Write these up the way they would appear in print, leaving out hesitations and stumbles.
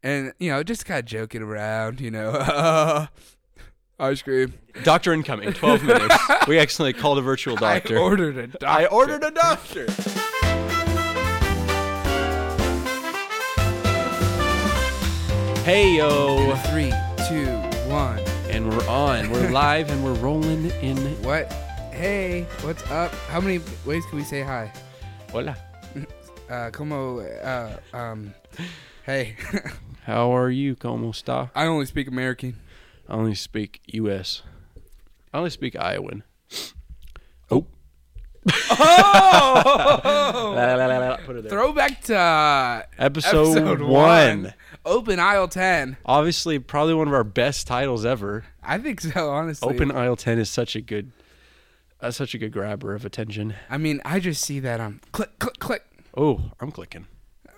And, just kind of joking around, ice cream. Doctor incoming, 12 minutes. We accidentally called a virtual doctor. I ordered a doctor. I ordered a doctor. Hey, yo. 3, 2, 1. And we're on. We're live and we're rolling in. What? Hey, what's up? How many ways can we say hi? Hola. Hey. How are you? ¿Cómo está? I only speak American. I only speak U.S. I only speak Iowan. Oh. Put it there. Throwback to Episode 1. Open Aisle 10. Obviously, probably one of our best titles ever. I think so, honestly. Open Aisle 10 is such a good grabber of attention. I mean, I just see that click, click, click. Oh, I'm clicking.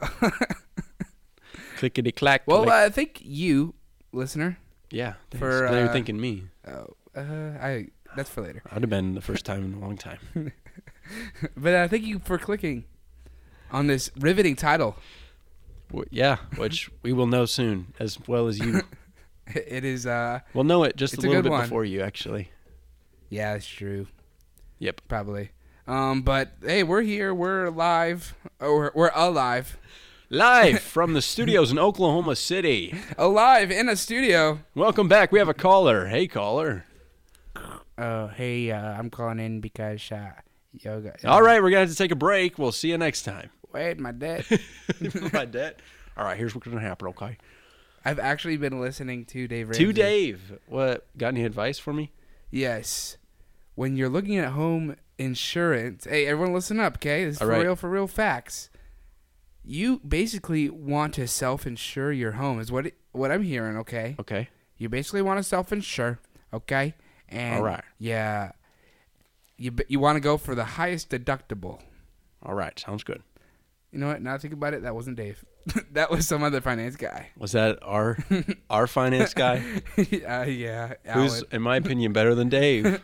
Clickety clack. Well, thank you, listener. Yeah, thanks. For They were thinking me. That's for later. I'd have been the first time in a long time. But thank you for clicking on this riveting title. Yeah, which we will know soon, as well as you. It is. We'll know it just a little bit one. before you, actually. Yeah, that's true. Yep. Probably. But hey, we're here. We're live. Oh, we're alive. Live from the studios in Oklahoma City. Alive in a studio. Welcome back. We have a caller. Hey, caller. Hey, I'm calling in because yoga. All right, we're gonna have to take a break. We'll see you next time. Wait, my dad. My debt. All right, here's what's gonna happen. Okay. I've actually been listening to Dave Ramsey. To Dave. What? Got any advice for me? Yes. When you're looking at home insurance, hey, everyone, listen up, okay? This is for real facts. You basically want to self-insure your home, is what I'm hearing, okay? Okay. You basically want to self-insure, okay? And all right. Yeah. You want to go for the highest deductible. All right. Sounds good. You know what? Now I think about it, that wasn't Dave. That was some other finance guy. Was that our finance guy? Yeah. Who's, in my opinion, better than Dave?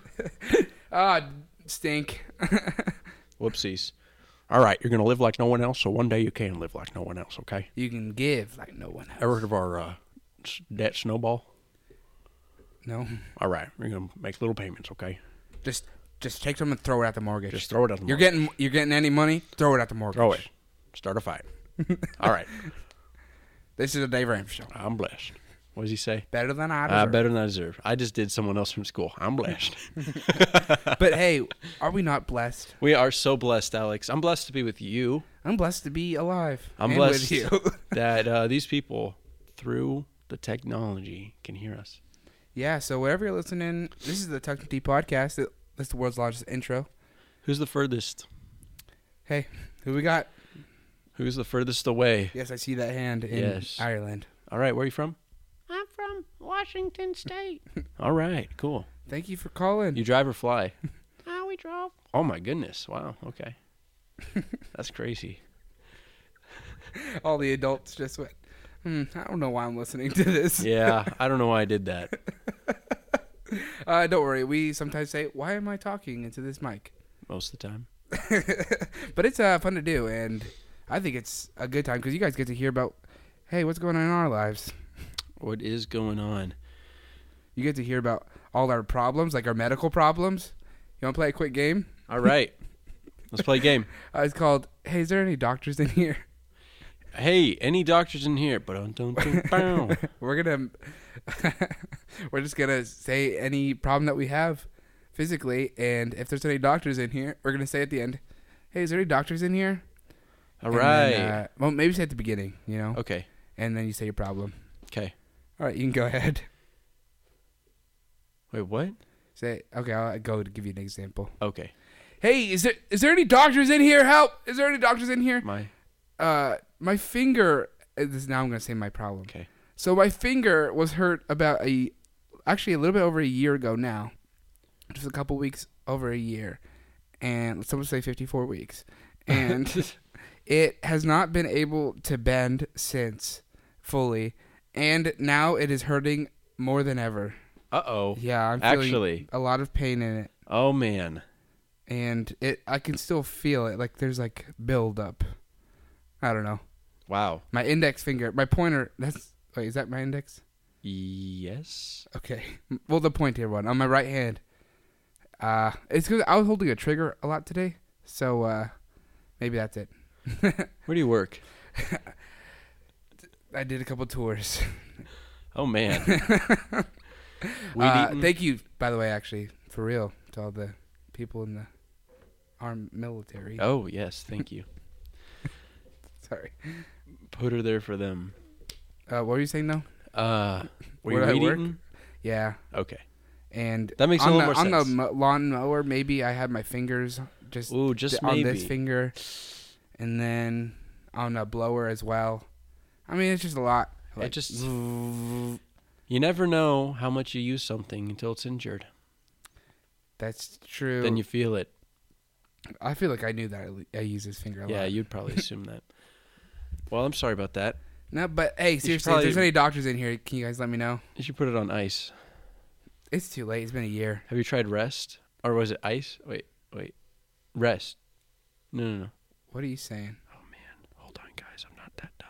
Stink. Whoopsies. All right, you're going to live like no one else, so one day you can live like no one else, okay? You can give like no one else. Ever heard of our debt snowball? No. All right, we're going to make little payments, okay? Just take some and throw it at the mortgage. Just throw it at the mortgage. You're getting any money? Throw it at the mortgage. Throw it. Start a fight. All right. This is a Dave Ramsey show. I'm blessed. What does he say? Better than I deserve. Better than I deserve. I just did someone else from school. I'm blessed. But hey, are we not blessed? We are so blessed, Alex. I'm blessed to be with you. I'm blessed to be alive. I'm blessed with you. that these people, through the technology, can hear us. Yeah, so wherever you're listening, this is the Tuck and Tea podcast. That's the world's largest intro. Who's the furthest? Hey, who we got? Who's the furthest away? Yes, I see that hand in Ireland. All right, where are you from? I'm from Washington State. All right, cool. Thank you for calling. You drive or fly? We drove. Oh, my goodness. Wow, okay. That's crazy. All the adults just went, I don't know why I'm listening to this. Yeah, I don't know why I did that. Don't worry. We sometimes say, why am I talking into this mic? Most of the time. But it's fun to do, and I think it's a good time because you guys get to hear about, hey, what's going on in our lives. What is going on? You get to hear about all our problems, like our medical problems. You want to play a quick game? All right. Let's play a game. It's called, hey, is there any doctors in here? Hey, any doctors in here? We're just going to say any problem that we have physically, and if there's any doctors in here, we're going to say at the end, hey, is there any doctors in here? All right. Well, maybe say at the beginning, Okay. And then you say your problem. Okay. All right, you can go ahead. Wait, what? Okay, I'll go to give you an example. Okay. Hey, is there any doctors in here? Help! Is there any doctors in here? My finger. Now I'm going to say my problem. Okay. So my finger was hurt actually a little bit over a year ago now. Just a couple weeks over a year. And some would say 54 weeks. And it has not been able to bend since fully. And now it is hurting more than ever. Uh-oh. Yeah, I'm feeling a lot of pain in it. Oh, man. And I can still feel it. Like there's like build up. I don't know. Wow. My index finger, my pointer. Wait, is that my index? Yes. Okay. Well, the pointer one on my right hand. It's because I was holding a trigger a lot today, so maybe that's it. Where do you work? I did a couple tours. Oh, man. Weed eating? Thank you, by the way, actually, for real, to all the people in the armed military. Oh, yes. Thank you. Sorry. Put her there for them. What were you saying now? Were you Where I weed work? eating? Yeah. Okay. And That makes a on little the, more on sense. the lawn mower, maybe I had my fingers just Ooh, just on maybe. this finger, and then on a blower as well. I mean, it's just a lot. It just you never know how much you use something until it's injured. That's true. Then you feel it. I feel like I knew that I use this finger a lot. Yeah, you'd probably assume that. Well, I'm sorry about that. No, but hey, should seriously, probably- if there's any doctors in here, can you guys let me know? You should put it on ice. It's too late. It's been a year. Have you tried rest? Or was it ice? Wait. Rest. No. What are you saying? Oh, man. Hold on, guys. I'm not that dumb.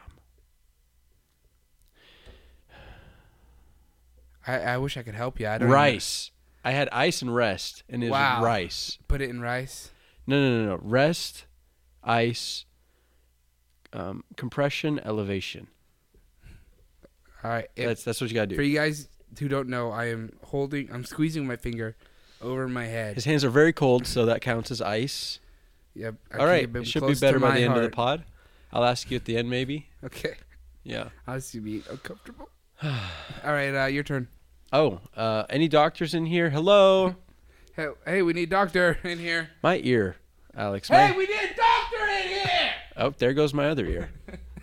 I wish I could help you. I don't Rice. I had ice and rest, and it was Wow. rice. even put it in rice. No. Rest, ice, compression, elevation. All right. That's what you gotta For do. you guys who don't know, I'm squeezing my finger over my head. His hands are very cold, so that counts as ice. Yep. I All right, keep it should be close to better by my the end of the heart. pod. I'll ask you at the end, maybe. Okay. Yeah. I was to be uncomfortable. All right, your turn. Oh, any doctors in here? Hello. Hey, we need doctor in here. My ear, Alex. Hey, we need a doctor in here. Oh, there goes my other ear.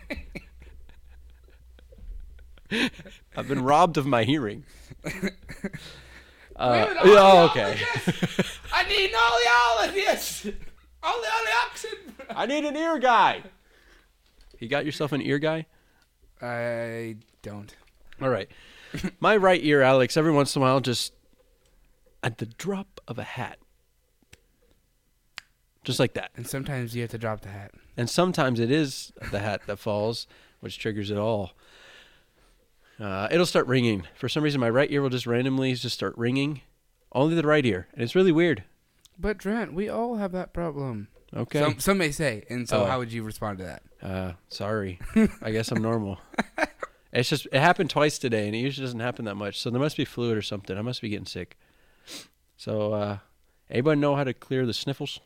I've been robbed of my hearing. Okay. I need an audiologist. Audiologist. I need an ear guy. You got yourself an ear guy? I don't. All right. My right ear, Alex, every once in a while, just at the drop of a hat. Just like that. And sometimes you have to drop the hat. And sometimes it is the hat that falls, which triggers it all. It'll start ringing. For some reason, my right ear will just randomly just start ringing. Only the right ear. And it's really weird. But Trent, we all have that problem. Okay. Some may say. And so Oh. how would you respond to that? Sorry. I guess I'm normal. It happened twice today, and it usually doesn't happen that much. So there must be fluid or something. I must be getting sick. So, anybody know how to clear the sniffles?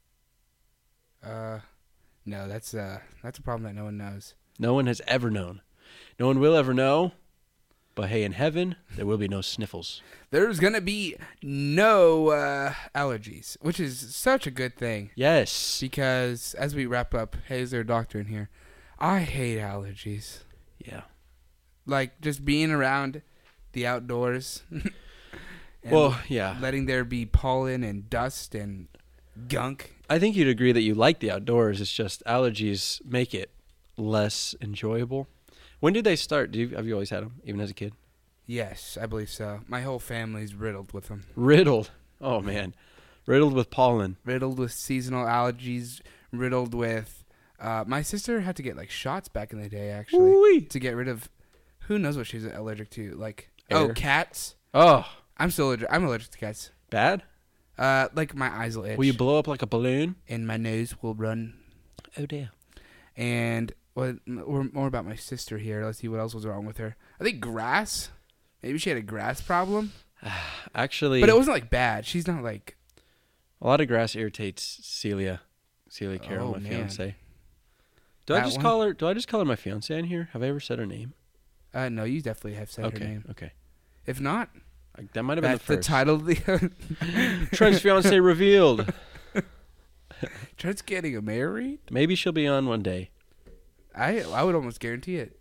No, that's a problem that no one knows. No one has ever known. No one will ever know. But hey, in heaven, there will be no sniffles. There's gonna be no allergies, which is such a good thing. Yes. Because as we wrap up, hey, is there a doctor in here? I hate allergies. Yeah. Like just being around the outdoors. and Well, yeah. letting there be pollen and dust and gunk. I think you'd agree that you like the outdoors. It's just allergies make it less enjoyable. When did they start? Have you always had them, even as a kid? Yes, I believe so. My whole family's riddled with them. Riddled. Oh, man. Riddled with pollen. Riddled with seasonal allergies. Riddled with... my sister had to get like shots back in the day, actually. Ooh-wee. To get rid of... Who knows what she's allergic to? Like... Air. Oh, cats. Oh, I'm allergic to cats. bad? Like my eyes will itch. Will you blow up like a balloon? and my nose will run. Oh, dear. And more about my sister here. Let's see what else was wrong with her. I think grass. Maybe she had a grass problem. Actually, But it wasn't like bad. She's not like... a lot of grass irritates Celia Carroll, Oh, my man. fiance. Do I That just one? call her? Do I just call her my fiance in here? Have I ever said her name? No, you definitely have said her Okay, name. okay. If not, That might have been that's the the first. title of the... Trent's fiance revealed. Trent's getting married? Maybe she'll be on one day. I would almost guarantee it.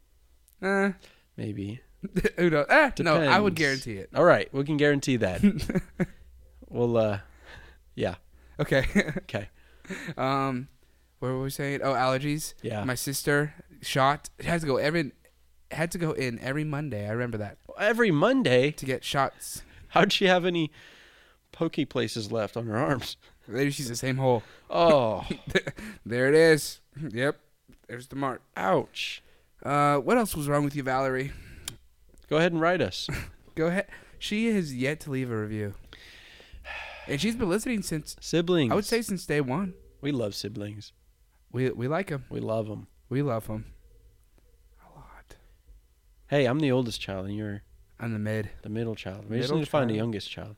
Maybe. Who knows? No, I would Depends. guarantee it. All right, we can guarantee that. Well, yeah. Okay. Okay. What were we saying? Oh, allergies. Yeah. My sister shot. It had to go in every Monday. I remember that Every Monday, to get shots. how'd she have any pokey places left on her arms? Maybe she's the same hole. Oh, There it is. Yep. There's the mark. Ouch. What else was wrong with you, Valerie? Go ahead and write us. Go ahead. She has yet to leave a review. And she's been listening since, Siblings. I would say since day one. We love siblings. We like them. We love them. We love them. A lot. Hey, I'm the oldest child, and you're I'm the mid. the middle child. We just Middle need to find a child. youngest child.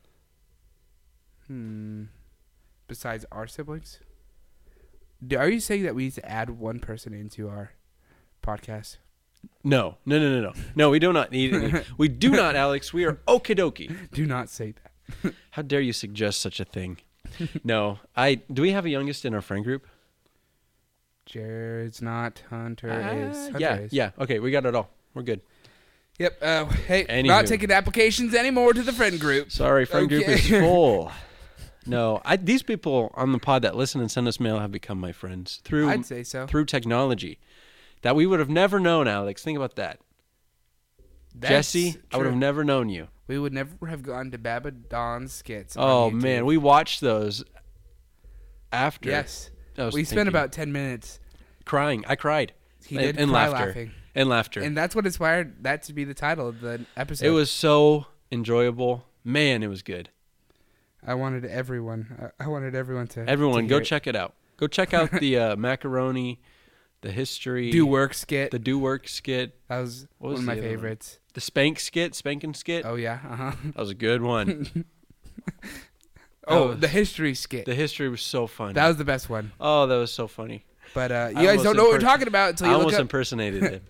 Besides our siblings? Are you saying that we need to add one person into our podcast? No. No, we do not need any. We do not, Alex. We are okie dokie. Do not say that. How dare you suggest such a thing? No. Do we have a youngest in our friend group? Jared's not. Hunter is. Hunter Yeah, is. yeah. Okay, we got it all. We're good. Yep. Hey, Anywho. not taking applications anymore to the friend group. Sorry, friend group is Okay. full. No, these people on the pod that listen and send us mail have become my friends through I'd say so. technology that we would have never known, Alex. Think about that. That's Jesse, I would true. have never known you. We would never have gone to Babadon's skits. Oh, on YouTube. man. We watched those after. Yes. I was We spent thinking. about 10 minutes. Crying. I cried. He did and cry laughter. laughing. And laughter. And that's what inspired that to be the title of the episode. It was so enjoyable. Man, it was good. I wanted everyone. I wanted everyone to. Everyone, to go hear it. check it out. Go check out the macaroni, the history. Do work skit. The do work skit. That was What was one of my the other one? favorites. The spank skit. Spanking skit. Oh yeah. That was a good one. Oh, the history skit. The history was so funny. That was the best one. Oh, that was so funny. But you I guys almost don't know what we're talking about until I you look almost up. impersonated him.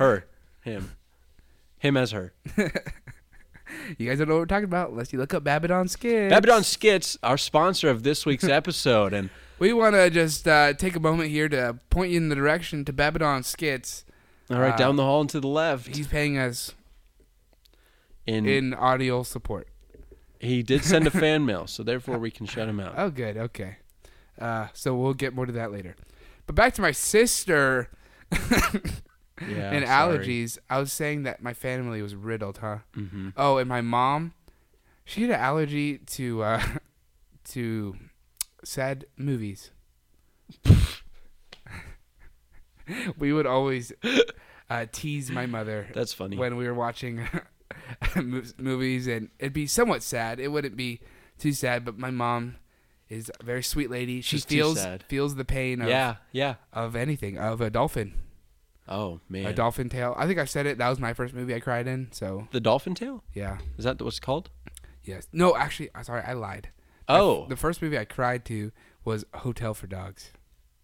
Him as her. You guys don't know what we're talking about unless you look up Babadon skits. Babadon Skits, our sponsor of this week's episode, and We want to just take a moment here to point you in the direction to Babadon skits. all right, down the hall and to the left. He's paying us In in audio support. he did send a fan mail, so therefore we can shut him out. Oh, good. Okay. So we'll get more to that later. But back to my sister Yeah, and sorry. allergies. I was saying that my family was riddled, huh? Mm-hmm. Oh, and my mom, she had an allergy to sad movies. We would always tease my mother That's funny. when we were watching movies, and it'd be somewhat sad. It wouldn't be too sad, but my mom is a very sweet lady. She Just too feels sad. the pain of Yeah. of anything, of a dolphin. Oh man, A dolphin tail. I think I said it. That was my first movie I cried in. So the dolphin tail. yeah, Is that what it's called? yes. No, actually, I'm sorry, I lied. Oh, The first movie I cried to was Hotel for Dogs.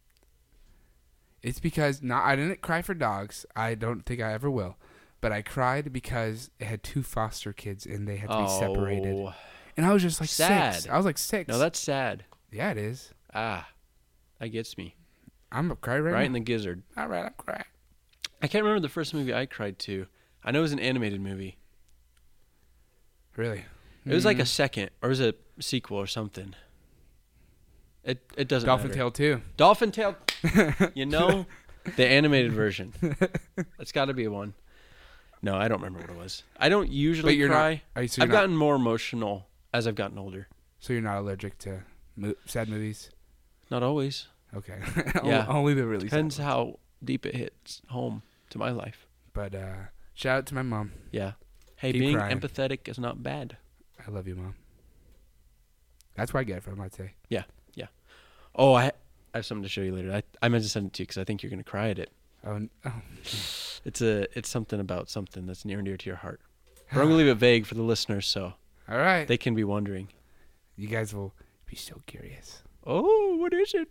It's because I didn't cry for dogs. I don't think I ever will. But I cried because it had two foster kids and they had to be separated. And I was just like Sad. 6. I was like 6. No, that's sad. Yeah, it is. That gets me I'm a cry right right now. in the gizzard. All right, I'm crying. I can't remember the first movie I cried to. I know it was an animated movie. Really? It was like a second, or was it a sequel or something? It doesn't Dolphin matter. Tail 2. Dolphin Tail. You know, the animated version. That's got to be one. No, I don't remember what it was. I don't usually But you're cry. not. So I've gotten more emotional as I've gotten older. So you're not allergic to sad movies? Not always. Okay. Yeah. Only the really Depends sad ones. how deep it hits home to my life. But shout out to my mom. Yeah. Hey, Keep being crying. empathetic is not bad. I love you, Mom. That's where I get it from, I'd say. Oh, I have something to show you later. I meant to send it to you because I think you're going to cry at it. Oh. It's something about something that's near and dear to your heart. But I'm going to leave it vague for the listeners so All right. they can be wondering. You guys will be so curious. Oh, what is it?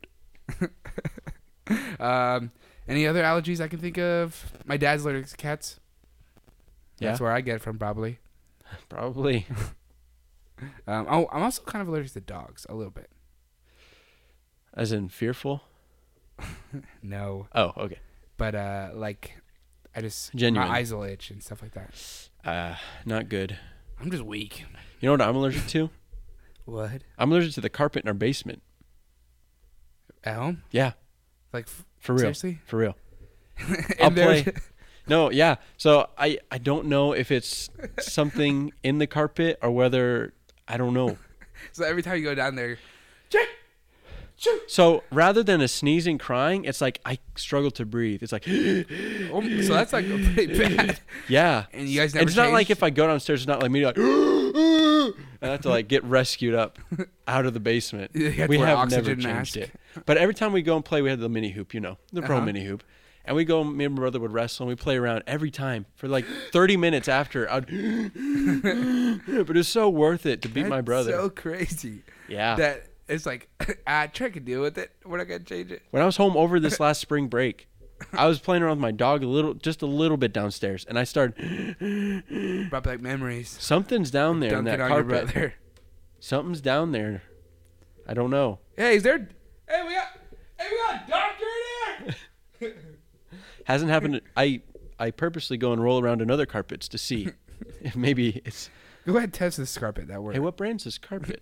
Any other allergies I can think of? My dad's allergic to cats. That's Yeah. where I get it from, probably. Probably. I'm also kind of allergic to dogs, a little bit. As in fearful? No, Oh, okay. but like, I just Genuine. my eyes will itch and stuff like that. Not good. I'm just weak. You know what I'm allergic to? What? I'm allergic to the carpet in our basement. At home? Yeah, Like for real. seriously? For real. And I'll there's- play. No, yeah. So I don't know if it's something in the carpet or whether I don't know. So every time you go down there, So rather than a sneezing, crying, it's like I struggle to breathe. It's like, Oh, so that's like pretty bad. yeah. And you guys never It's not like changed? if I go downstairs, it's not like me like, I have to like get rescued up out of the basement. You have to We wear have oxygen never changed mask. it. But every time we go and play, we have the mini hoop, the pro Uh-huh. mini hoop. And we go, me and my brother would wrestle, and we play around every time for like 30 minutes after. But it's so worth it to beat my That's brother. so crazy. Yeah. That it's like, I try to deal with it. We're not going to change it. When I was home over this last spring break, I was playing around with my dog just a little bit downstairs, and I started, Brought back memories. something's down there in Dunking that on your carpet. brother. Something's down there. I don't know. Hey, is there... Hey, we got a doctor in here! Hasn't happened. I purposely go and roll around in other carpets to see if maybe it's. Go ahead and test this carpet. That works. Hey, what brand's this carpet?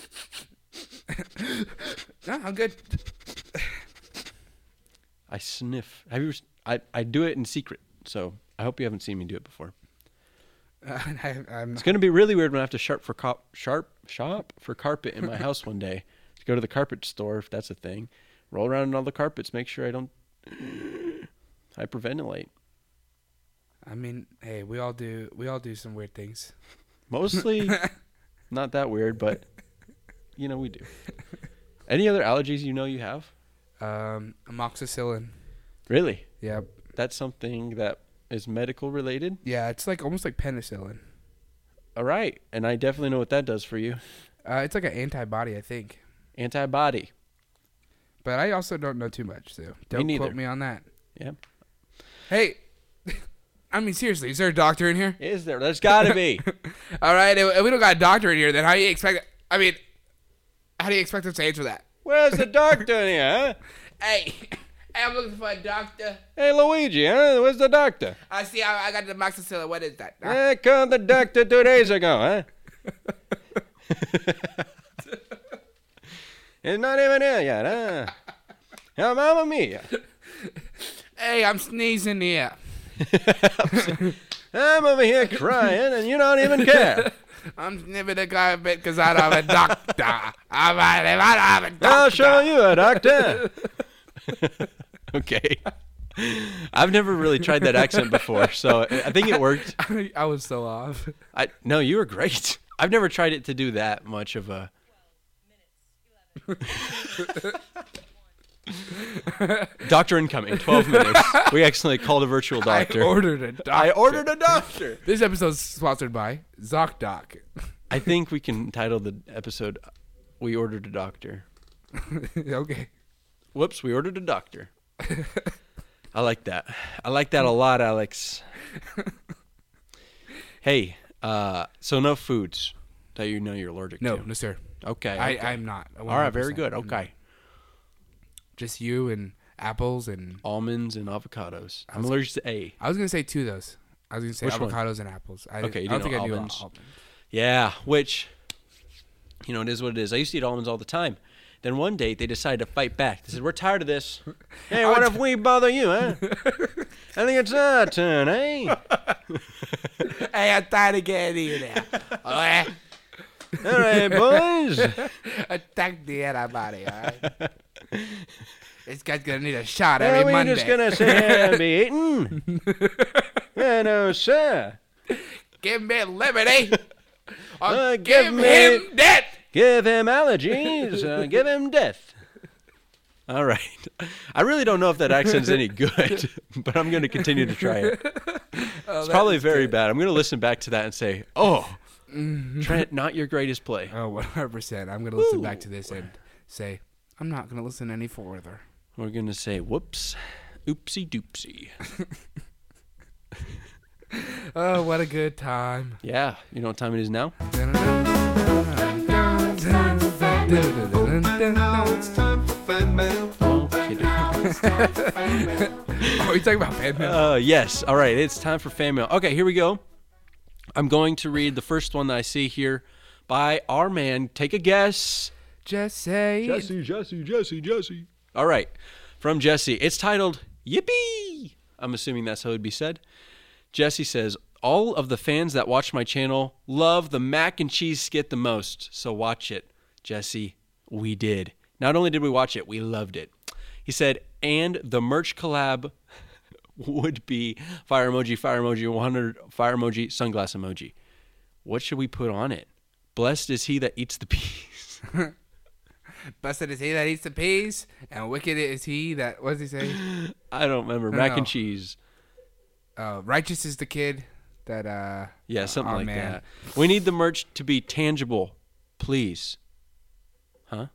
No, I'm good. I sniff. Have you? I do it in secret, so I hope you haven't seen me do it before. I'm It's gonna be really weird when I have to shop for carpet in my house one day. To go to the carpet store if that's a thing. Roll around in all the carpets. Make sure I don't hyperventilate. I mean, hey, we all do some weird things. Mostly not that weird, but we do. Any other allergies you have? Amoxicillin. Really? Yeah. That's something that is medical related? Yeah, it's like almost like penicillin. All right. And I definitely know what that does for you. It's like an antibody, I think. Antibody. But I also don't know too much, so don't neither. quote me on that. Yeah. Hey, I mean, seriously, is there a doctor in here? Is there? There's got to be. All right, if we don't got a doctor in here, then how do you expect us to answer that? Where's the doctor in here, huh? Hey, I'm looking for a doctor. Hey, Luigi, huh? Where's the doctor? I see, I got the amoxicillin. What is that? I called the doctor 2 days ago, huh? It's not even here yet, huh? Oh, mamma mia. Hey, I'm sneezing here. I'm over here crying, and you don't even care. I'm sniffing the carpet because I don't have a doctor. I don't have a doctor. I'll show you a doctor. Okay. I've never really tried that accent before, so I think it worked. I was so off. No, you were great. I've never tried it to do that much of a. Doctor incoming, 12 minutes. We accidentally called a virtual doctor. I ordered a doctor. I ordered a doctor. This episode's sponsored by ZocDoc. I think we can title the episode, We Ordered a Doctor. Okay. Whoops, we ordered a doctor. I like that. I like that a lot, Alex. Hey, so no foods that you're allergic No, to. no, sir. Okay. I'm not. All right, very 100%. good. Okay. Just you and apples and... Almonds and avocados. I'm allergic to A. I was going to say two of those. I was going to say Which one? avocados and apples. Okay, you I don't didn't think know I knew almonds. almonds. Yeah, which, it is what it is. I used to eat almonds all the time. Then one day, they decided to fight back. They said, we're tired of this. Hey, what if we bother you, huh? I think it's our turn, eh? Hey, I'm tired of getting you now. All right. All right, boys. Attack the antibody, all right? This guy's going to need a shot Are every we Monday. just going to sit here and be eating? Yeah, no, sir. Give me liberty. Or give give me- him death. Give him allergies. Give him death. All right. I really don't know if that accent's any good, but I'm going to continue to try it. It's probably very bad. I'm going to listen back to that and say, Trent, not your greatest play. Oh, 100%. I'm going to listen back to this and say, I'm not going to listen any further. We're going to say, whoops, oopsie doopsie. Oh, what a good time. Yeah. You know what time it is now? Oh, kidding. Oh, you talking about fan mail? Yes. All right. It's time for fan mail. Okay, here we go. I'm going to read the first one that I see here by our man. Take a guess. Just say it. Jesse. All right. From Jesse. It's titled, Yippee! I'm assuming that's how it would be said. Jesse says, all of the fans that watch my channel love the mac and cheese skit the most, so watch it. Jesse, we did. Not only did we watch it, we loved it. He said, and the merch collab would be fire emoji, 100 fire emoji, sunglass emoji. What should we put on it? Blessed is he that eats the peas. Blessed is he that eats the peas, and wicked is he that, what does he say? I don't remember. Mac and cheese. Righteous is the kid that, yeah, something like that. We need the merch to be tangible, please. Huh?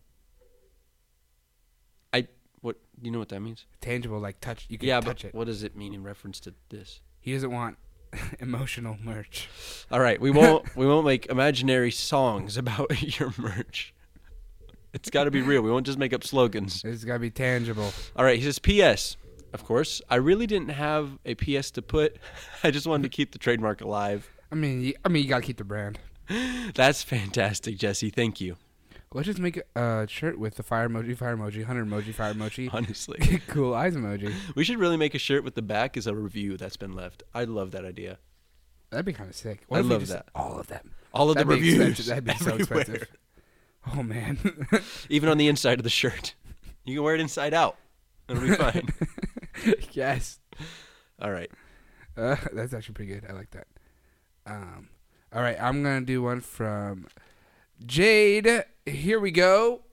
What, you know what that means? Tangible, like touch. You can touch it. What does it mean in reference to this? He doesn't want emotional merch. All right, we won't make imaginary songs about your merch. It's got to be real. We won't just make up slogans. It's got to be tangible. All right, he says, P.S. Of course, I really didn't have a P.S. to put. I just wanted to keep the trademark alive. I mean, you got to keep the brand. That's fantastic, Jesse. Thank you. Let's just make a shirt with the fire emoji, 100 emoji, fire emoji. Honestly. Cool eyes emoji. We should really make a shirt with the back as a review that's been left. I love that idea. That'd be kind of sick. I love that. All of them. All of the reviews. That'd be so expensive. Oh, man. Even on the inside of the shirt. You can wear it inside out. It'll be fine. Yes. All right. That's actually pretty good. I like that. All right, I'm going to do one from Jade. Here we go.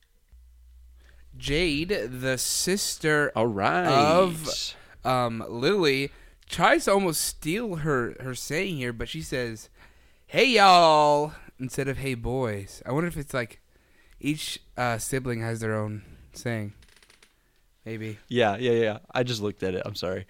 Jade, the sister of Lily, tries to almost steal her saying here, but she says, "Hey, y'all," instead of "Hey, boys." I wonder if it's like each sibling has their own saying. Maybe. Yeah. I just looked at it. I'm sorry.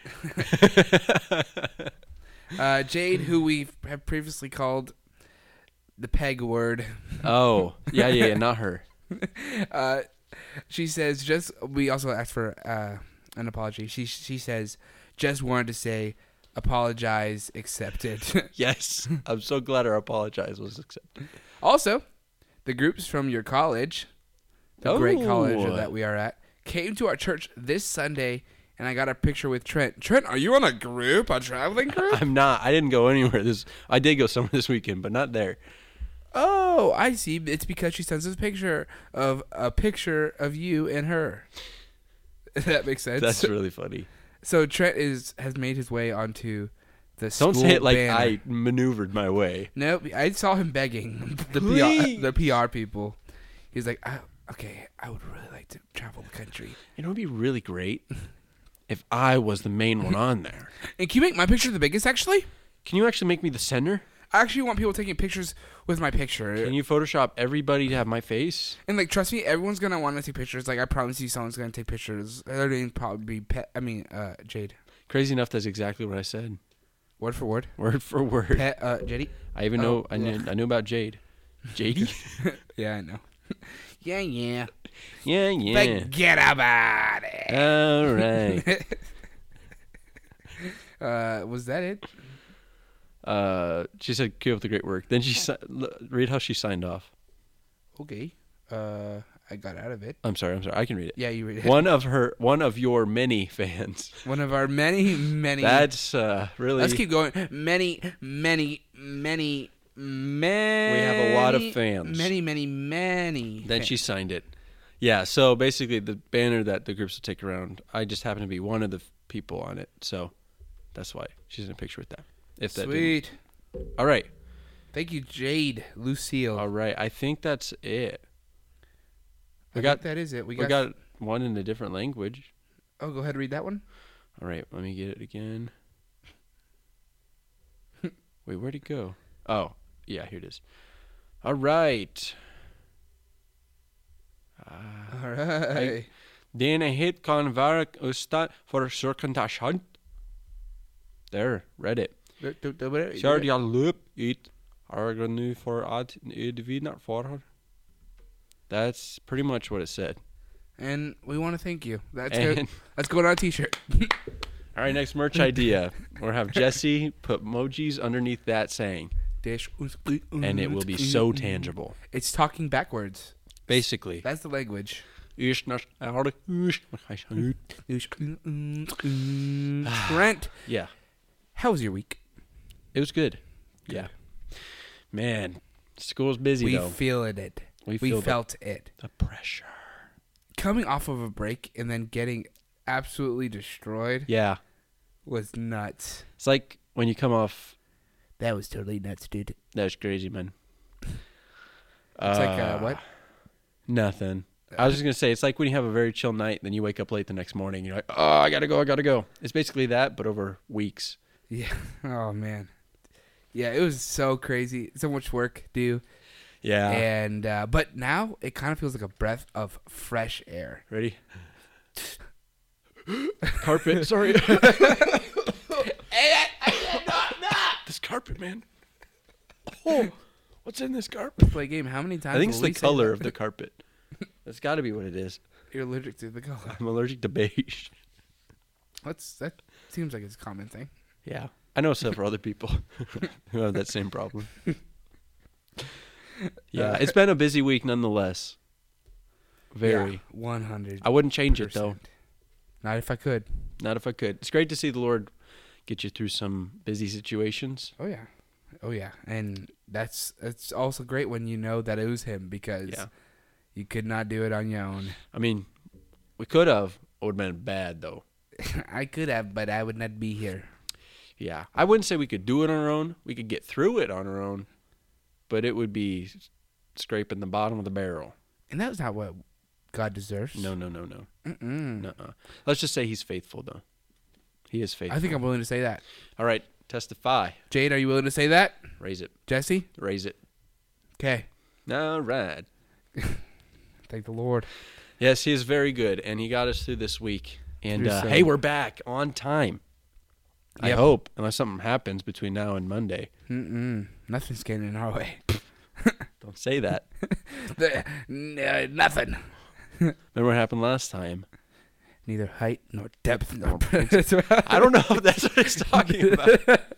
Jade, who we have previously called the peg word. Oh, yeah, not her. She says, we also asked for an apology. She says, just wanted to say, apologize, accepted. Yes, I'm so glad our apologize was accepted. Also, the groups from your college, the great college that we are at, came to our church this Sunday, and I got a picture with Trent. Trent, are you on a traveling group? I'm not. I didn't go anywhere. I did go somewhere this weekend, but not there. Oh, I see. It's because she sends us a picture of you and her. That makes sense. That's really funny. So Trent has made his way onto the Don't say it like banner. I maneuvered my way. Nope, I saw him begging the PR people. He's like, okay, I would really like to travel the country. You know, it'd be really great if I was the main one on there. And can you make my picture the biggest, actually? Can you actually make me the center? I actually want people taking pictures with my picture. Can you Photoshop everybody to have my face? And, like, trust me, everyone's going to want to take pictures. Like, I promise you someone's going to take pictures. Their name probably be Jade. Crazy enough, that's exactly what I said. Word for word? Word for word. Jade? I even know, I knew about Jade. Jade? Yeah, I know. Yeah. Yeah. Forget about it. All right. Was that it? She said, keep up the great work. Then read how she signed off. Okay. I got out of it. I'm sorry. I can read it. Yeah, you read it. One of your many fans. One of our many. That's really. Let's keep going. Many. We have a lot of fans. Many. Then she signed it. Yeah. So basically, the banner that the groups will take around, I just happen to be one of the people on it. So that's why she's in a picture with that. If that Sweet. All right. Thank you, Jade Lucille. All right. I think that's it. I think that is it. We got one in a different language. Oh, go ahead and read that one. All right. Let me get it again. Wait, where'd it go? Oh, yeah, here it is. All right. All right. Denne hit kan være ustat for circumcision. There, read it. Kjør jeg løp ut, har jeg nu for at utvinne for. That's pretty much what it said. And we want to thank you. That's good. Let's go on a t-shirt. All right, next merch idea. We'll have Jesse put emojis underneath that saying. And it will be so tangible. It's talking backwards. Basically. That's the language. Trent. Yeah. How was your week? It was good. Yeah. Man, school's busy though. We felt it. We felt it. The pressure. coming off of a break and then getting absolutely destroyed Yeah. was nuts. It's like when you come off. That was totally nuts, dude. That's crazy, man. It's like, what? Nothing. I was just going to say, it's like when you have a very chill night, then you wake up late the next morning. You're like, oh, I got to go. It's basically that, but over weeks. Yeah. Oh, man. Yeah, it was so crazy. So much work to do. Yeah. And but now it kind of feels like a breath of fresh air. Ready? Carpet. Sorry. This carpet, man. Oh, what's in this carpet? Play a game. How many times? I think it's will the we say color that? of the carpet. That's got to be what it is. You're allergic to the color. I'm allergic to beige. That seems like it's a common thing. Yeah. I know several other people who have that same problem. Yeah, it's been a busy week nonetheless. Very. Yeah, 100. I wouldn't change it, though. Not if I could. Not if I could. It's great to see the Lord get you through some busy situations. Oh yeah, and it's also great when you know that it was him because you could not do it on your own. I mean, we could have. It would have been bad, though. I could have, but I would not be here. Yeah. I wouldn't say we could do it on our own. We could get through it on our own, but it would be scraping the bottom of the barrel. And that's not what God deserves. No. Mm-mm. Nuh-uh. Let's just say he's faithful, though. He is faithful. I think I'm willing to say that. All right. Testify. Jade, are you willing to say that? Raise it. Jesse? Raise it. Okay. All right. Thank the Lord. Yes, he is very good, and he got us through this week. And, Through some- hey, we're back on time. I Yep. hope, unless something happens between now and Monday. Nothing's getting in our way. Don't say that. Nothing. Remember what happened last time? Neither height nor depth nor... I don't know if that's what it's talking about.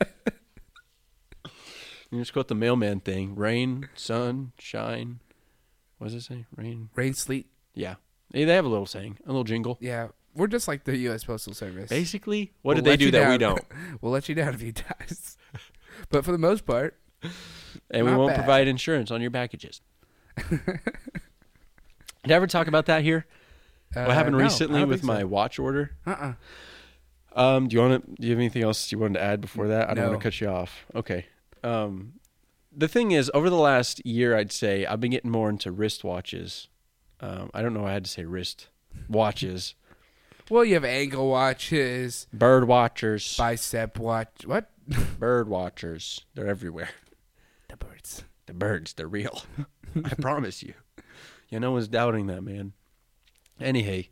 You just quote the mailman thing. Rain, sun, shine. What does it say? Rain. Rain, sleet. Yeah. They have a little saying, a little jingle. Yeah. We're just like the U.S. Postal Service. Basically, what We'll did they let do you that we down. don't? We'll let you down a few times. But for the most part... And we Not won't bad. provide insurance on your packages. Did I ever talk about that here? What happened no, I recently don't with think so. my watch order? Uh-uh. Do you have anything else you wanted to add before that? I don't No. want to cut you off. Okay. The thing is, over the last year, I'd say I've been getting more into wristwatches. I don't know why I had to say wrist watches. Well, you have ankle watches, Bird watchers. bicep watch. What? Bird watchers. They're everywhere. The birds. The birds, they're real. I promise you. Yeah, no one's doubting that, man. Anywho,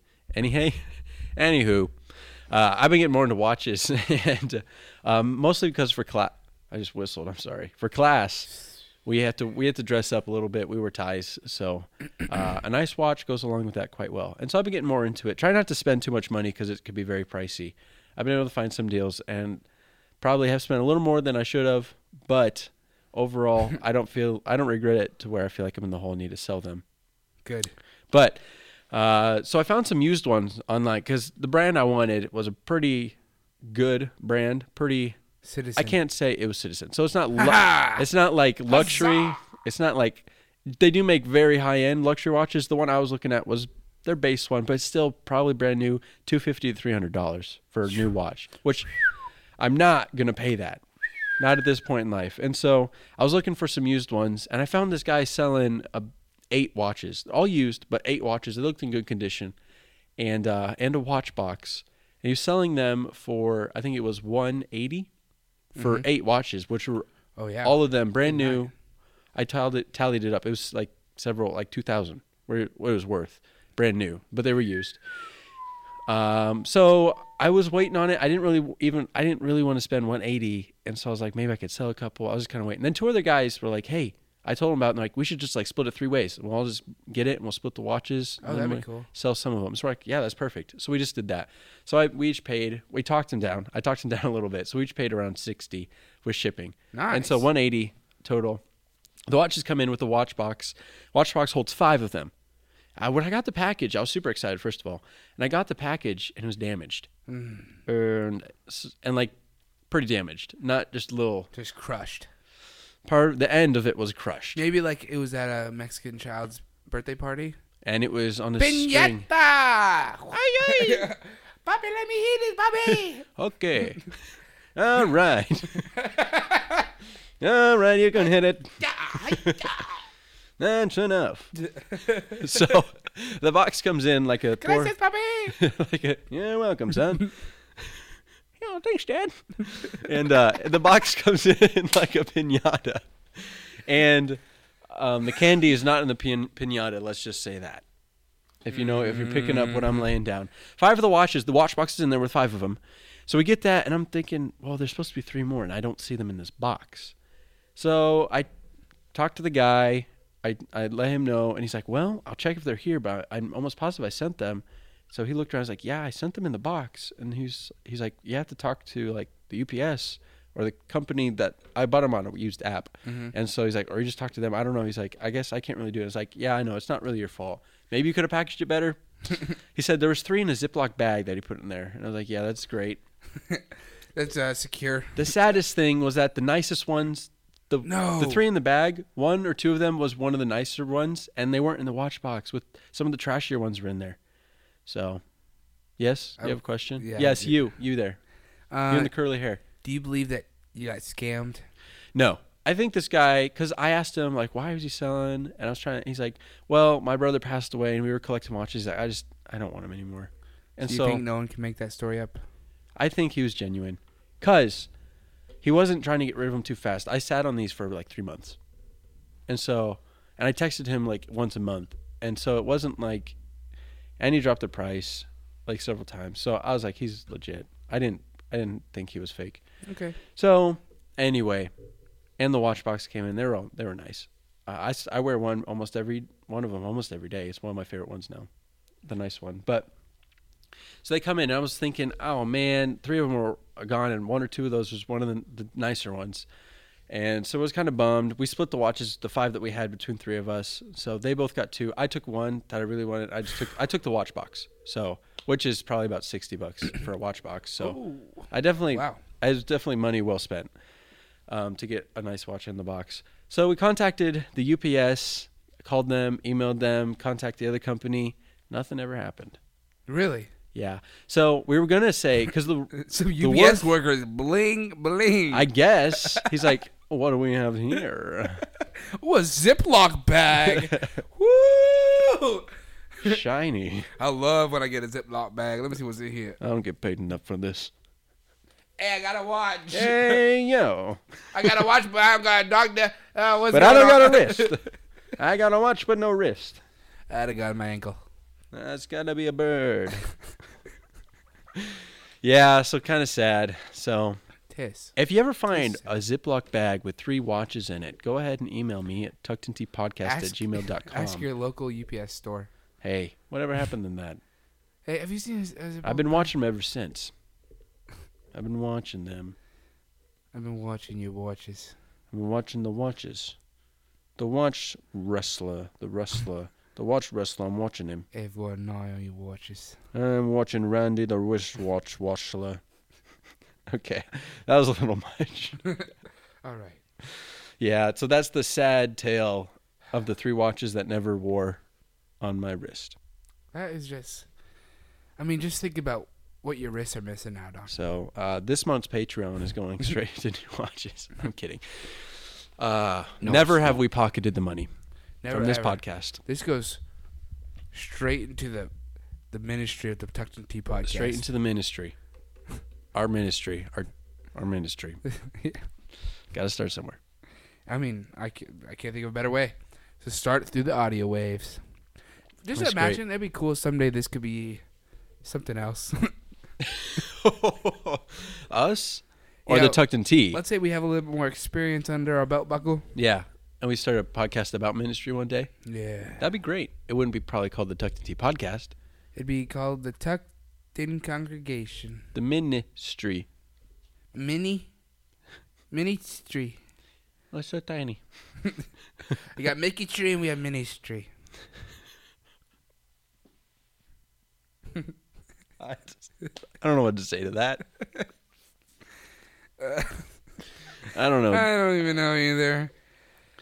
I've been getting more into watches, and mostly because for class, I just whistled. I'm sorry. For class, we had to dress up a little bit. We were ties, so a nice watch goes along with that quite well. And so I've been getting more into it. Try not to spend too much money because it could be very pricey. I've been able to find some deals, and probably have spent a little more than I should have, but overall, I don't regret it to where I feel like I'm in the hole and need to sell them. Good. But so I found some used ones online because the brand I wanted was a pretty good brand. Pretty. Citizen. I can't say it was Citizen. So it's not. It's not like luxury. Huzzah! It's not like they do make very high end luxury watches. The one I was looking at was their base one, but it's still probably brand new, $250 to $300 for a new watch, which I'm not gonna pay that. Not at this point in life. And so I was looking for some used ones, and I found this guy selling 8 watches, all used, but 8 watches. They looked in good condition, and a watch box. And he was selling them for, I think it was $180 for 8 watches, which were all of them brand new. I tallied it up. It was like several, like $2,000, what it was worth, brand new, but they were used. So I was waiting on it. I didn't really want to spend $180, and so I was like, maybe I could sell a couple. I was just kind of waiting. And then 2 other guys were like, hey, I told them about it, and like, we should just like split it 3 ways. We'll all just get it, and we'll split the watches. Oh, that'd be cool. Sell some of them. So we're like, yeah, that's perfect. So we just did that. So we each paid. We talked him down. I talked him down a little bit. So we each paid around $60 with shipping. Nice. And so $180 total. The watches come in with the watch box. Watch box holds 5 of them. When I got the package, I was super excited, first of all. And I got the package, and it was damaged. And like, pretty damaged. Not just a little. Just crushed. The end of it was crushed. Maybe like it was at a Mexican child's birthday party. and it was on a string. Piñata! Ay, Papi, let me hit it, papi! Okay. All right. All right, you can hit it. That's enough. So the box comes in like a Can I sit, papi? you're welcome, son. Yeah, thanks, Dad. And the box comes in like a piñata. And the candy is not in the piñata, let's just say that. If you're picking up what I'm laying down. 5 of the watches, the watch box is in there with 5 of them. So we get that, and I'm thinking, well, there's supposed to be 3 more, and I don't see them in this box. So I talked to the guy. I let him know, and he's like, well, I'll check if they're here, but I'm almost positive I sent them. So he looked around, I was like, yeah, I sent them in the box. And he's like, you have to talk to like the UPS or the company that I bought them on a used app. Mm-hmm. And so he's like, or you just talk to them. I don't know. He's like, I guess I can't really do it. It's like, yeah, I know. It's not really your fault. Maybe you could have packaged it better. He said there was 3 in a Ziploc bag that he put in there. And I was like, yeah, that's great. That's secure. The saddest thing was that the nicest ones, the 3 in the bag, 1 or 2 of them was one of the nicer ones, and they weren't in the watch box. With some of the trashier ones were in there. So, yes, you have a question? Yeah, yes, you there. You and the curly hair. Do you believe that you got scammed? No. I think this guy, because I asked him, like, why was he selling? And I was he's like, well, my brother passed away, and we were collecting watches. He's like, I don't want them anymore. And Do you think no one can make that story up? I think he was genuine. Because he wasn't trying to get rid of them too fast. I sat on these for like 3 months. And I texted him like once a month. And so it wasn't like, and he dropped the price like several times. So I was like, he's legit. I didn't think he was fake. Okay. So anyway, and the watch box came in. They were nice. I wear almost every day. It's one of my favorite ones now, the nice one. But so they come in, and I was thinking, oh man, 3 of them were gone, and 1 or 2 of those was one of the nicer ones. And so I was kind of bummed. We split the watches, the 5 that we had between 3 of us. So they both got 2. I took 1 that I really wanted. I took the watch box. So, which is probably about $60 for a watch box. So Ooh. it was definitely money well spent to get a nice watch in the box. So we contacted the UPS, called them, emailed them, contacted the other company. Nothing ever happened. Really? Yeah. So we were going to say, because some UPS workers, bling, bling. I guess. He's like, what do we have here? Ooh, a Ziploc bag. Woo! Shiny. I love when I get a Ziploc bag. Let me see what's in here. I don't get paid enough for this. Hey, I got a watch. Hey, yo. I got a watch, but I don't got a doctor. But I don't got a wrist. I got a watch, but no wrist. I'd have got my ankle. That's got to be a bird. Yeah, so kind of sad. So if you ever find a Ziploc bag with 3 watches in it, go ahead and email me at tuckedintpodcast@gmail.com. Ask your local UPS store. Hey, whatever happened in that? Hey, have you seen a Ziploc I've been watching them ever since. I've been watching them. I've been watching your watches. I've been watching the watches. The watch wrestler. The watch wrestler, I'm watching him. Everyone an eye on your watches. I'm watching Randy the wristwatch wrestler. Okay, that was a little much. All right. Yeah, so that's the sad tale of the 3 watches that never wore on my wrist. That is just... I mean, just think about what your wrists are missing out on. So this month's Patreon is going straight to new watches. I'm kidding. Never have we pocketed the money from this podcast. This goes straight into the ministry of the Tucked in Tea podcast. Straight into the ministry. Our ministry. Our ministry. Yeah. Got to start somewhere. I mean, I can't think of a better way. So start through the audio waves. Just That's imagine, great. That'd be cool someday this could be something else. Us? Or Yeah, the Tucked in Tea? Let's say we have a little bit more experience under our belt buckle. Yeah. And we start a podcast about ministry one day. Yeah. That'd be great. It wouldn't be probably called the Tucked in Tea podcast. It'd be called the Tucked in Congregation. The ministry. Ministry. Oh, it's so tiny. We got Mickey Tree and we have Ministry. I don't know what to say to that. I don't know. I don't even know either.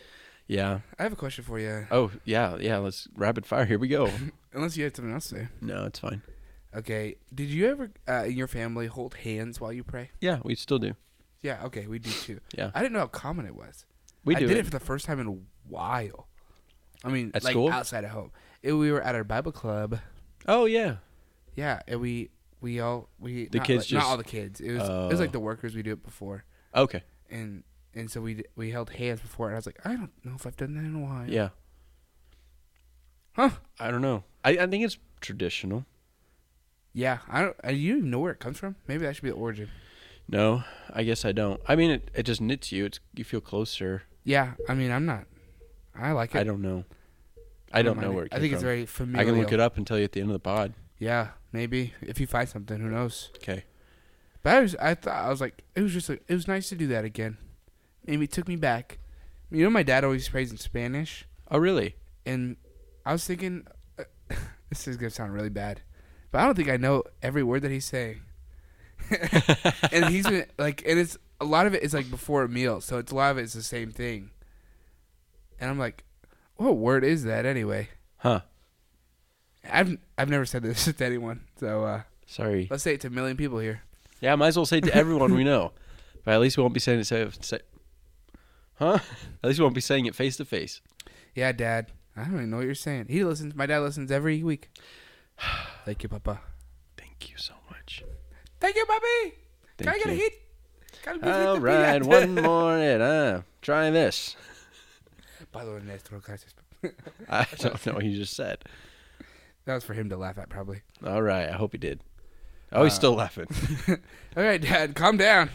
Yeah. I have a question for you. Oh, yeah. Let's rapid fire. Here we go. Unless you had something else to say. No, it's fine. Okay. Did you ever, in your family, hold hands while you pray? Yeah, we still do. Yeah. Okay. We do too. Yeah. I didn't know how common it was. We do. I did it for the first time in a while. I mean, At like school? outside of home. We were at our Bible club. Oh, yeah. Yeah, and we The not, kids like, just- not all the kids. It was Oh. like the workers. We do it before, Okay. and so we held hands before, and I was like, I don't know if I've done that in a while. Yeah. Huh? I don't know. I think it's traditional. Yeah, I don't. You even know where it comes from? Maybe that should be the origin. No, I guess I don't. I mean, it just knits you. You feel closer. Yeah, I mean, I'm not. I like it. I don't know. I don't know mind where it I came think from. it's very I familiar. can look it up and tell you at the end of the pod. Yeah, maybe if you find something, who knows? Okay. But I was like, it was just like, it was nice to do that again. Maybe it took me back. You know, my dad always prays in Spanish, Oh, really? and I was thinking, this is gonna sound really bad, but I don't think I know every word that he's saying. And he's been like, and it's a lot of it is like before a meal, so it's a lot of it's the same thing. And I'm like, what word is that anyway? Huh. I've never said this to anyone, so Sorry. let's say it to a million people here. Yeah, might as well say it to everyone we know. But at least we won't be saying it. Huh? At least we won't be saying it face to face. Yeah, Dad. I don't even know what you're saying. He listens. My dad listens every week. Thank you, Papa. Thank you so much. Thank you, Papi. Can I Thank get a you. hit? Can I get All the right, piñata? one more hit. Try this. Padre nuestro, gracias. I don't know what you just said. That was for him to laugh at, probably. All right, I hope he did. Oh, he's still laughing. All right, Dad, calm down.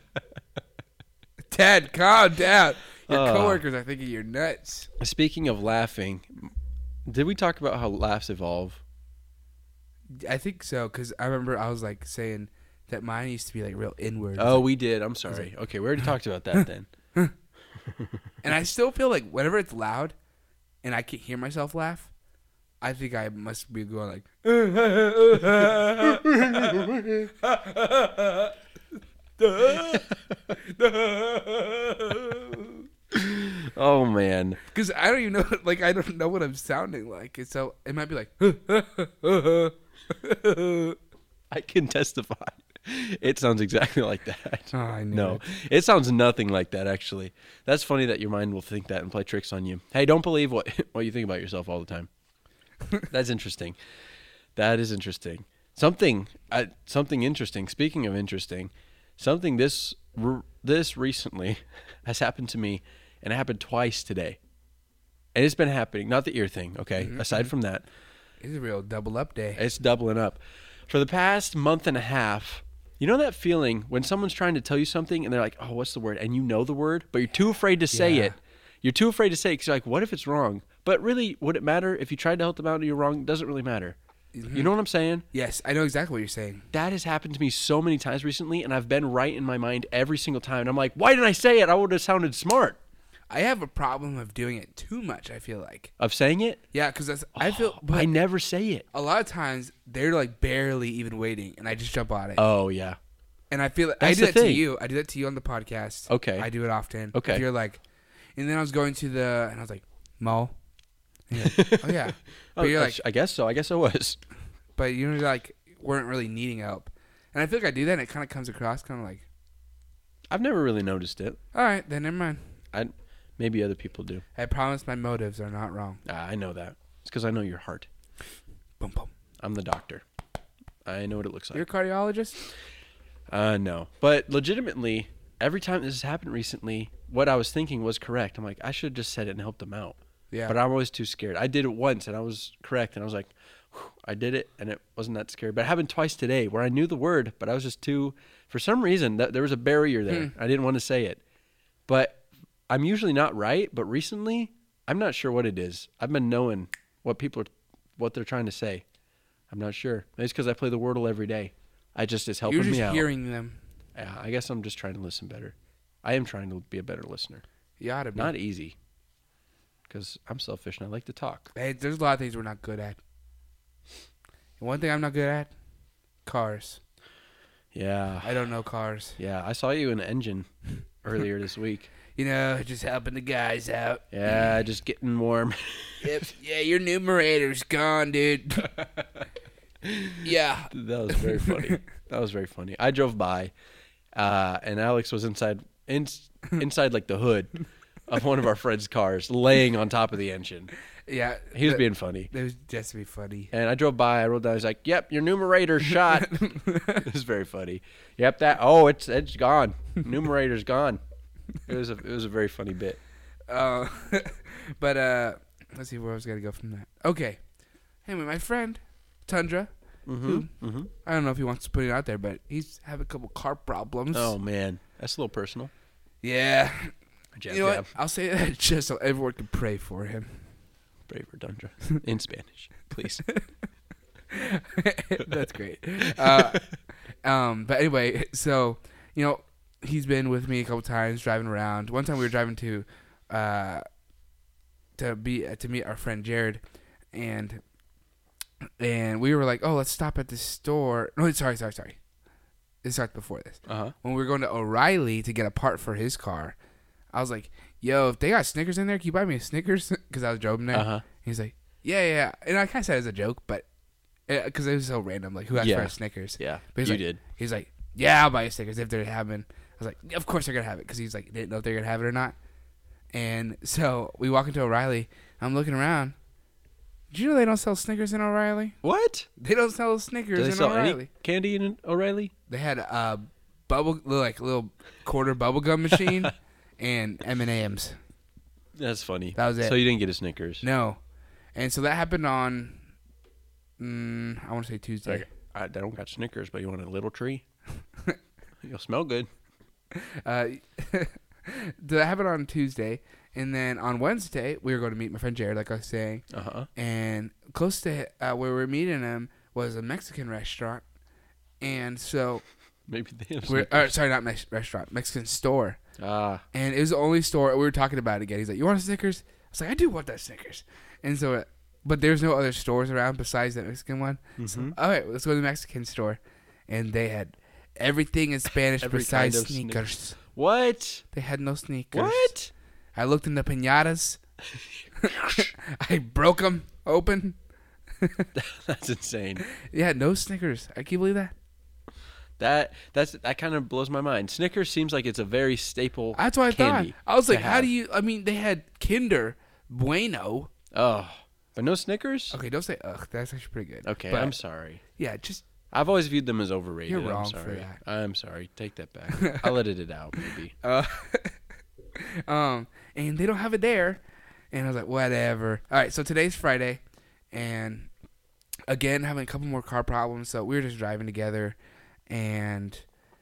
Dad, calm down. Your coworkers are thinking you're nuts. Speaking of laughing, did we talk about how laughs evolve? I think so, because I remember I was like saying that mine used to be like real inward. Oh, we did. I'm sorry. Okay, we already talked about that then. And I still feel like whenever it's loud and I can't hear myself laugh, I think I must be going like. Oh, man. Because I don't even know, like, I don't know what I'm sounding like. And so it might be like. I can testify. It sounds exactly like that. Oh, I knew No, it. it sounds nothing like that, actually. That's funny that your mind will think that and play tricks on you. Hey, don't believe what you think about yourself all the time. That's interesting. That is interesting. Something interesting. Speaking of interesting, something this recently has happened to me, and it happened twice today. And it's been happening. Not the ear thing, okay? Mm-hmm. Aside from that, It's a real double up day. it's doubling up. For the past month and a half, you know that feeling when someone's trying to tell you something and they're like, oh, what's the word? And you know the word, but you're too afraid to say Yeah. it. You're too afraid to say it because you're like, what if it's wrong? But really, would it matter if you tried to help them out and you're wrong? It doesn't really matter. You know what I'm saying? Yes, I know exactly what you're saying. That has happened to me so many times recently, and I've been right in my mind every single time. And I'm like, why didn't I say it? I would have sounded smart. I have a problem of doing it too much, I feel like. Of saying it? Yeah, because I feel. But I never say it. A lot of times, they're like barely even waiting, and I just jump on it. Oh, yeah. And I feel That's I do the that to thing. you. I do that to you on the podcast. Okay. I do it often. Okay. If you're like, and then I was going to and I was like, Mo. And you're like, oh yeah. But you're like, I guess so. I guess I was. but you know, like weren't really needing help. And I feel like I do that, and it kind of comes across kind of like, I've never really noticed it. all right, then never mind. Maybe other people do. I promise my motives are not wrong. I know that. It's because I know your heart. Boom, boom. I'm the doctor. I know what it looks like. You're a cardiologist? No. But legitimately, every time this has happened recently, what I was thinking was correct. I'm like, I should have just said it and helped them out. Yeah. But I'm always too scared. I did it once, and I was correct. And I was like, whew, I did it, and it wasn't that scary. But it happened twice today where I knew the word, but I was just too, for some reason, there was a barrier there. I didn't want to say it. But I'm usually not right, but recently, I'm not sure what it is. I've been knowing what they're trying to say. I'm not sure. Maybe it's because I play the Wordle every day. It's helping You're just me out. hearing them. Yeah, I guess I'm just trying to listen better. I am trying to be a better listener. You ought to be. Not easy, because I'm selfish and I like to talk. Hey, there's a lot of things we're not good at. And one thing I'm not good at, cars. Yeah. I don't know cars. Yeah, I saw you in an engine. earlier this week. Just helping the guys out. Yeah, just getting warm. Yep. Yeah, your numerator's gone, dude. Yeah. That was very funny. I drove by, and Alex was inside like the hood of one of our friends' cars, laying on top of the engine. Yeah. He was being funny. It was just to be funny. And I drove by, I rolled down, I was like, yep, your numerator's shot. It was very funny. Yep, it's gone. Numerator's gone. It was a very funny bit. But let's see where I was going to go from that. Okay. Anyway, my friend, Tundra, who, I don't know if he wants to put it out there, but he's having a couple car problems. Oh, man. That's a little personal. Yeah. Jab, you know jab. what? I'll say that just so everyone can pray for him. Pray for Tundra. In Spanish, please. That's great. But anyway, so, he's been with me a couple times driving around. One time we were driving to meet our friend Jared, and we were like, oh, let's stop at this store. No, sorry. It starts before this. When we were going to O'Reilly to get a part for his car, I was like, yo, if they got Snickers in there, can you buy me a Snickers? Because I was driving there. He's like, yeah. And I kind of said it as a joke, but because it was so random. Like, who asked for a Snickers? Yeah, but you did. He's like, yeah, I'll buy you Snickers if they're having. I was like, of course they're going to have it. Because he's like, didn't know if they're going to have it or not. And so we walk into O'Reilly. I'm looking around. Did you know they don't sell Snickers in O'Reilly? What? They don't sell Snickers Do they in sell O'Reilly. any candy in O'Reilly? They had a little quarter bubblegum machine and M&M's. That's funny. That was it. So you didn't get a Snickers? No. And so that happened on, I want to say Tuesday. Like, I don't got Snickers, but you want a little tree? You'll smell good. That happened on Tuesday. And then on Wednesday, we were going to meet my friend Jared, like I was saying. And close to where we were meeting him was a Mexican restaurant. And so... Maybe they have sorry, not restaurant, Mexican store. And it was the only store. We were talking about it again. He's like, you want a Snickers? I was like, I do want that Snickers. And so, but there's no other stores around besides that Mexican one. So, all right, let's go to the Mexican store. And they had everything in Spanish besides kind of sneakers. What? They had no sneakers. What? I looked in the piñatas. I broke them open. That's insane. Yeah, no Snickers. Can you believe that? That kind of blows my mind. Snickers seems like it's a very staple. That's what I thought. I was like, how do you? I mean, they had Kinder Bueno. Oh, but no Snickers. Okay, don't say ugh. That's actually pretty good. Okay, but, I'm sorry. Yeah, just I've always viewed them as overrated. You're wrong I'm sorry. for that. I'm sorry. Take that back. I'll edit it out, maybe. And they don't have it there. And I was like, whatever. All right, so today's Friday, and again having a couple more car problems. So we were just driving together, and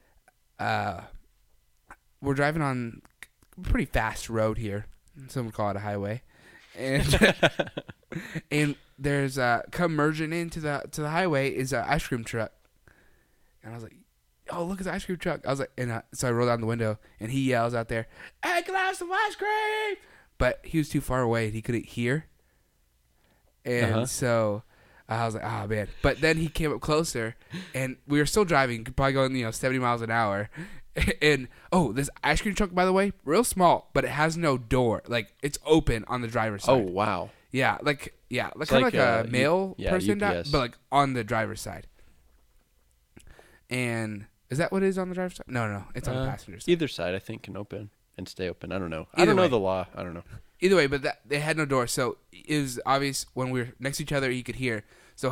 we're driving on a pretty fast road here. Some would call it a highway, and and there's come merging into the highway is an ice cream truck, and I was like, oh, look, it's an ice cream truck. I was like, and so I rolled down the window, and he yells out there, "Hey, can I have some ice cream?" But he was too far away, and he couldn't hear. And so I was like, oh, man. But then he came up closer, and we were still driving, probably going 70 miles an hour. And, this ice cream truck, by the way, real small, but it has no door. Like, it's open on the driver's side. Oh, wow. Yeah, kind of like a mail person, UPS. but like on the driver's side. And is that what it is on the driver's side? No, it's on the passenger side. Either side, I think, can open and stay open. I don't know. I Either don't know way. the law. I don't know. Either way, but they had no door, so it was obvious when we were next to each other, he could hear. So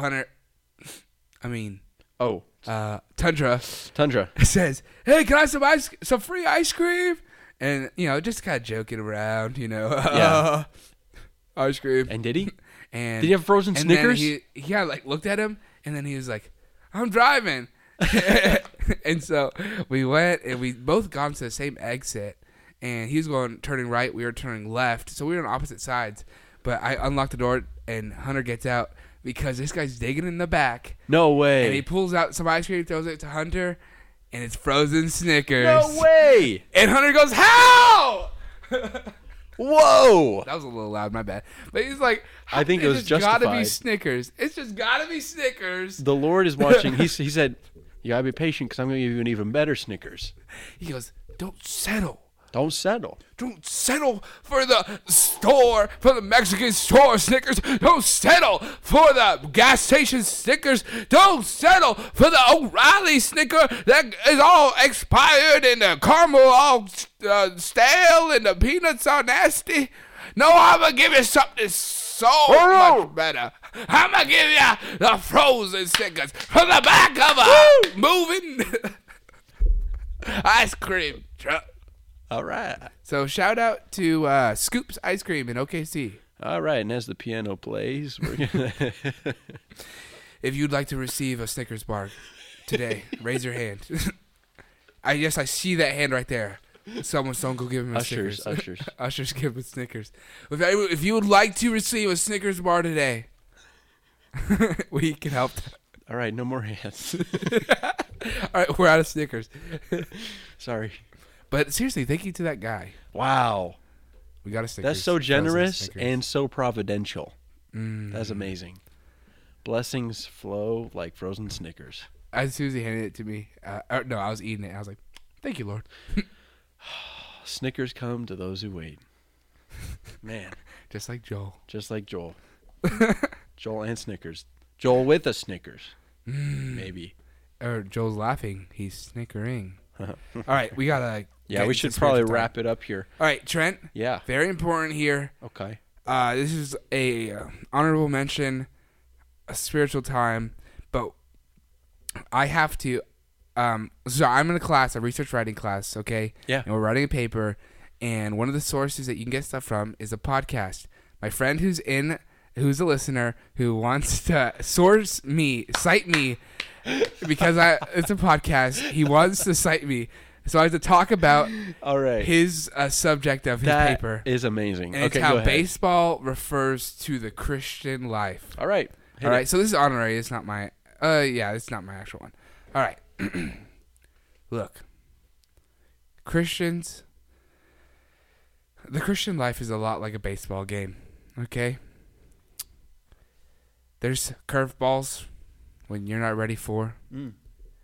Tundra says, "Hey, can I have some free ice cream?" And just kind of joking around, Yeah. ice cream. And did he? And did he have frozen and Snickers? Then he looked at him, and then he was like, "I'm driving." And so we went, and we both got to the same exit. And he was turning right. We were turning left. So we were on opposite sides. But I unlocked the door, and Hunter gets out because this guy's digging in the back. No way. And he pulls out some ice cream, throws it to Hunter, and it's frozen Snickers. No way. And Hunter goes, "How?" Whoa. That was a little loud, my bad. But he's like, I think it was It's gotta be justified. Snickers. It's just gotta be Snickers. The Lord is watching. He said, you got to be patient because I'm going to give you an even better Snickers. He goes, "Don't settle Don't settle. Don't settle for the Mexican store Snickers. Don't settle for the gas station Snickers. Don't settle for the O'Reilly Snicker that is all expired and the caramel all stale and the peanuts are nasty. No, I'm going to give you something so much better. I'm going to give you the frozen Snickers from the back of a moving ice cream truck. All right. So shout out to Scoops Ice Cream in OKC. All right, and as the piano plays, we're gonna If you'd like to receive a Snickers bar today, raise your hand. I see that hand right there. Someone go give him a Snickers. Ushers give him Snickers. If you would like to receive a Snickers bar today, we can help. All right, no more hands. All right, we're out of Snickers. Sorry. But seriously, thank you to that guy. Wow. We got a Snickers. That's so generous and so providential. That's amazing. Blessings flow like frozen Snickers. As soon as he handed it to me, no, I was eating it. I was like, thank you, Lord. Snickers come to those who wait. Man. Just like Joel. Just like Joel. Joel and Snickers. Joel with a Snickers. Maybe. Or Joel's laughing. He's snickering. All right, we gotta. Yeah, we should probably wrap it up here. All right, Trent. Yeah. Very important here. Okay. This is a honorable mention, a spiritual time, but I have to. So I'm in a class, a research writing class. Okay. Yeah. And we're writing a paper, and one of the sources that you can get stuff from is a podcast. My friend who's a listener who wants to cite me. Because it's a podcast, he wants to cite me, so I have to talk about his subject of his paper. That is amazing. And it's how baseball refers to the Christian life. All right. All right. So this is honorary. It's not my. It's not my actual one. All right. Look, Christians. The Christian life is a lot like a baseball game. Okay. There's curveballs when you're not ready for. And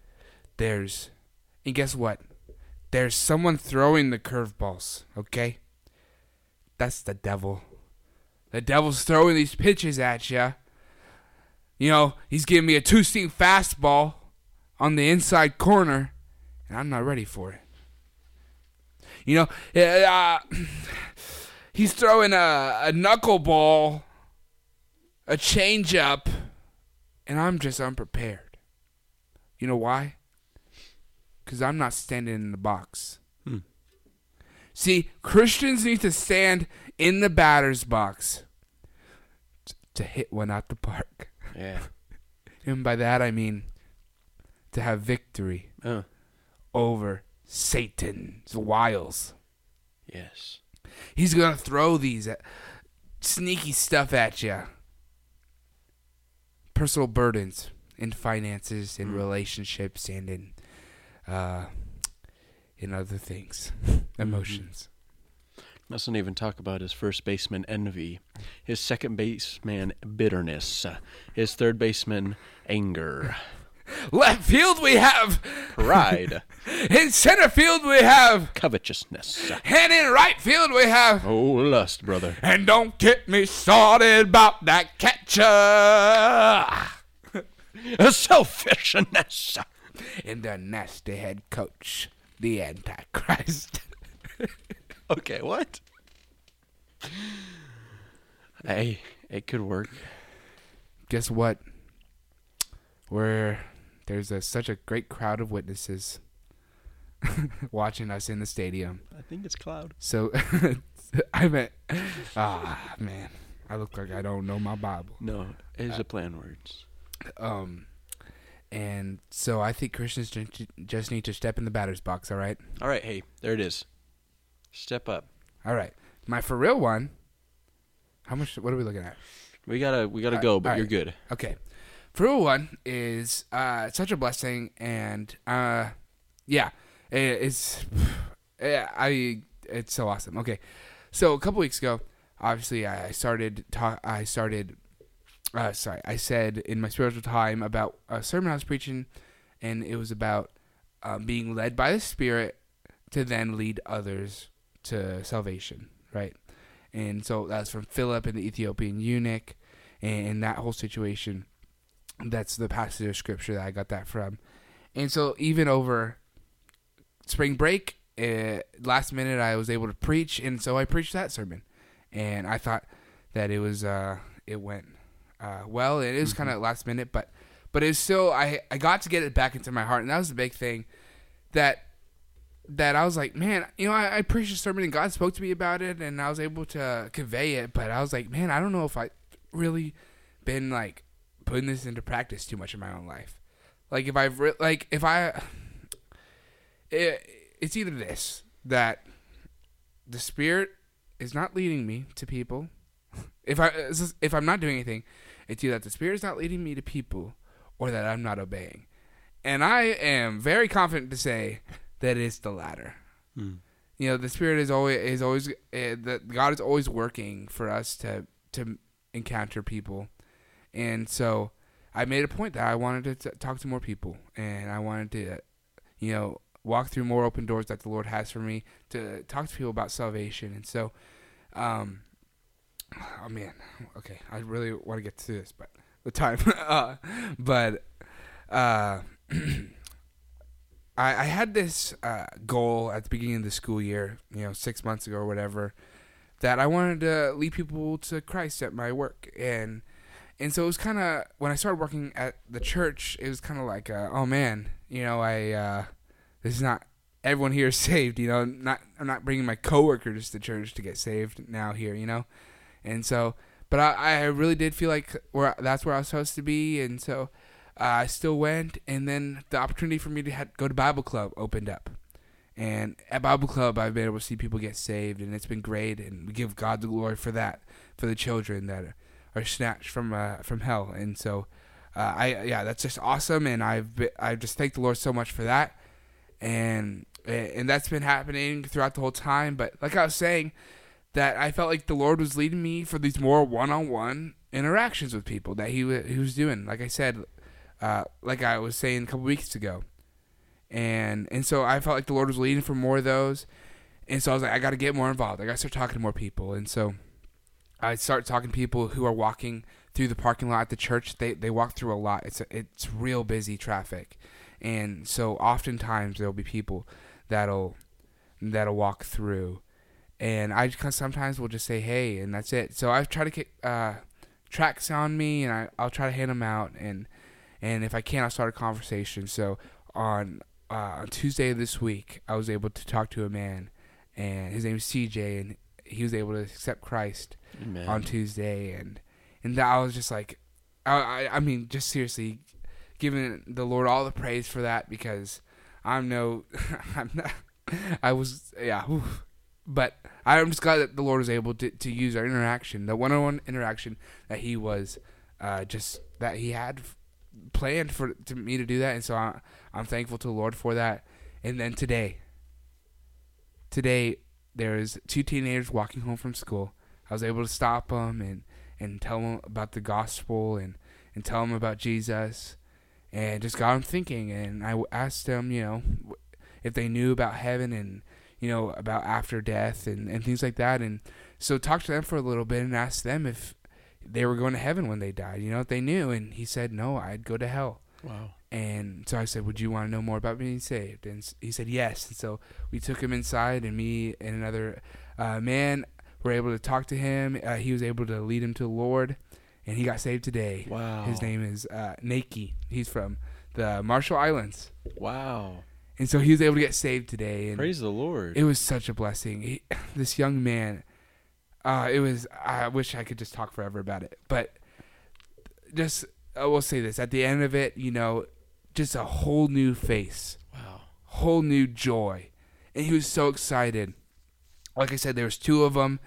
guess what? There's someone throwing the curveballs, okay? That's the devil. The devil's throwing these pitches at you. You know, he's giving me a 2-seam fastball on the inside corner, and I'm not ready for it. You know, he's throwing a knuckleball, a changeup, and I'm just unprepared. You know why? Because I'm not standing in the box. See, Christians need to stand in the batter's box to hit one out the park. Yeah. And by that I mean to have victory over Satan's wiles. Yes. He's going to throw these sneaky stuff at you. Personal burdens in finances, in relationships, and in other things, emotions. Let's not even talk about his first baseman envy, his second baseman bitterness, his third baseman anger. Left field we have pride. In center field we have covetousness. And in right field we have lust, brother. And don't get me started about that catcher. Selfishness. And the nasty head coach, the Antichrist. Okay, what? Hey, it could work. Guess what? There's such a great crowd of witnesses watching us in the stadium. I think it's Cloud. So, man, I look like I don't know my Bible. No, it's a play on words. And so I think Christians just need to step in the batter's box, all right? All right, hey, there it is. Step up. All right. My for real one, what are we looking at? We gotta go, but right. You're good. Okay. For real one is such a blessing, and it's so awesome. Okay. So a couple weeks ago, obviously I said in my spiritual time about a sermon I was preaching, and it was about being led by the Spirit to then lead others to salvation, right? And so that's from Philip and the Ethiopian eunuch, and that whole situation. That's the passage of scripture that I got that from. And so even over spring break, last minute I was able to preach, and so I preached that sermon. And I thought that it was it went well. It was kind of last minute, but it's still I got to get it back into my heart, and that was the big thing that I was like, man, I preached a sermon and God spoke to me about it, and I was able to convey it. But I was like, man, I don't know if I really been like putting this into practice too much in my own life. Like it's either this, that the Spirit is not leading me to people. If I'm not doing anything, it's either that the Spirit is not leading me to people or that I'm not obeying. And I am very confident to say that it's the latter. The Spirit is always that God is always working for us to encounter people. And so I made a point that I wanted to talk to more people, and I wanted to, walk through more open doors that the Lord has for me to talk to people about salvation. And so, oh man, okay, I really want to get to this, but the time, I had this goal at the beginning of the school year, 6 months ago or whatever, that I wanted to lead people to Christ at my work. And so it was kind of, when I started working at the church, it was kind of like, oh man, this is not, everyone here is saved, I'm not bringing my coworkers to church to get saved now here, And so, but I really did feel like that's where I was supposed to be. And so I still went, and then the opportunity for me to go to Bible Club opened up. And at Bible Club, I've been able to see people get saved, and it's been great, and we give God the glory for that, for the children that are snatched from hell. And so, that's just awesome, and I just thank the Lord so much for that, and that's been happening throughout the whole time. But like I was saying, that I felt like the Lord was leading me for these more one-on-one interactions with people that he was doing. Like I said, like I was saying a couple weeks ago, and so I felt like the Lord was leading for more of those, and so I was like, I got to get more involved. I got to start talking to more people. And so I start talking to people who are walking through the parking lot at the church. They walk through a lot. It's real busy traffic, and so oftentimes there'll be people that'll walk through, and I sometimes will just say hey, and that's it. So I've tried to get tracks on me, and I'll try to hand them out, and if I can, I'll start a conversation. So on Tuesday of this week, I was able to talk to a man, and his name is CJ, and he was able to accept Christ Amen. On Tuesday, and that I was just like, I mean, just seriously giving the Lord all the praise for that, because I'm not, I was, yeah, oof. But I'm just glad that the Lord was able to use our interaction, the one-on-one interaction that he was that he had planned to me to do that. And so I'm thankful to the Lord for that. And then today there's 2 teenagers walking home from school. I was able to stop them and tell them about the gospel and tell them about Jesus, and just got them thinking. And I asked them, if they knew about heaven and, about after death and things like that. And so talked to them for a little bit and asked them if they were going to heaven when they died, if they knew. And he said, no, I'd go to hell. Wow. And so I said, would you want to know more about being saved? And he said, yes. And so we took him inside, and me and another man were able to talk to him. He was able to lead him to the Lord, and he got saved today. Wow. His name is Naki. He's from the Marshall Islands. Wow. And so he was able to get saved today. And praise the Lord. It was such a blessing. This young man, I wish I could just talk forever about it. But just, I will say this. At the end of it, just a whole new face. Wow. Whole new joy. And he was so excited. Like I said, there was 2 of them,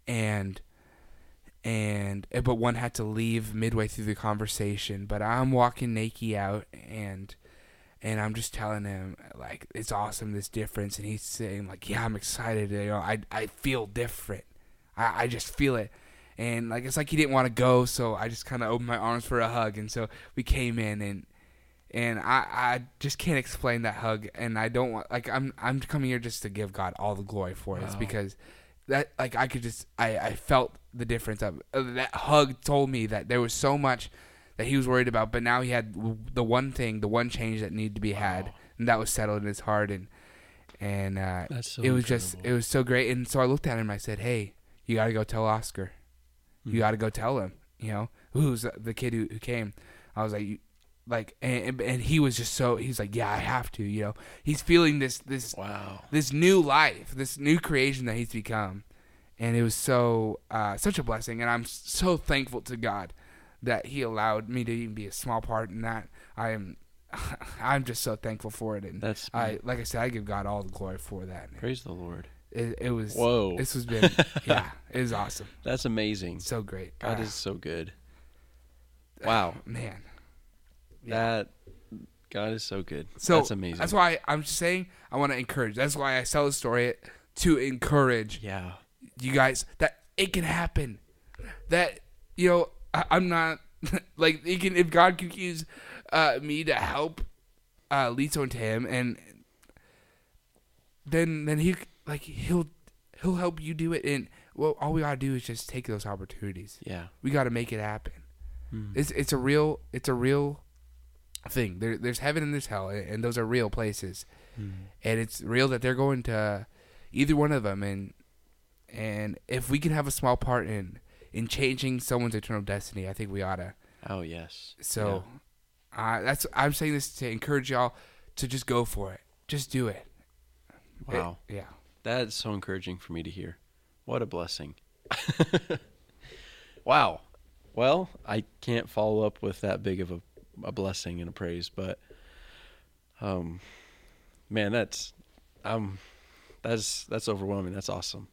but one had to leave midway through the conversation. But I'm walking Naki out, and I'm just telling him, like, it's awesome, this difference. And he's saying, like, yeah, I'm excited. I feel different. I just feel it. And, like, it's like he didn't want to go, so I just kind of opened my arms for a hug. And so we came in, And I just can't explain that hug, and I don't want, like, I'm coming here just to give God all the glory for it. It's because that, like, I felt the difference of that hug. Told me that there was so much that he was worried about, but now he had the one change that needed to be had, and that was settled in his heart, and That's so it was incredible. it was so great. And so I looked at him and I said, hey, you got to go tell Oscar. You got to go tell him, who's the kid who came. I was like, and he was just he's like, yeah, I have to, he's feeling this new life, this new creation that he's become. And it was such a blessing. And I'm so thankful to God that he allowed me to even be a small part in that. I'm just so thankful for it. And like I said, I give God all the glory for that. Praise the Lord. It was, whoa. This has been, yeah, it was awesome. That's amazing. So great. God is so good. Wow. Man. That God is so good. So that's amazing. That's why I'm just saying I want to encourage. That's why I tell the story to encourage you guys that it can happen. That, I'm not like, if God could use me to help lead someone to him, and then he'll help you do it. And all we gotta do is just take those opportunities. Yeah, we gotta make it happen. It's a real thing. There's heaven and there's hell, and those are real places. And it's real that they're going to either one of them. And if we can have a small part in changing someone's eternal destiny, I think we oughta. Oh yes. So I'm saying this to encourage y'all to just go for it. Just do it. Wow. Yeah. That's so encouraging for me to hear. What a blessing. Wow. Well, I can't follow up with that big of a blessing and a praise, but man, that's overwhelming. That's awesome.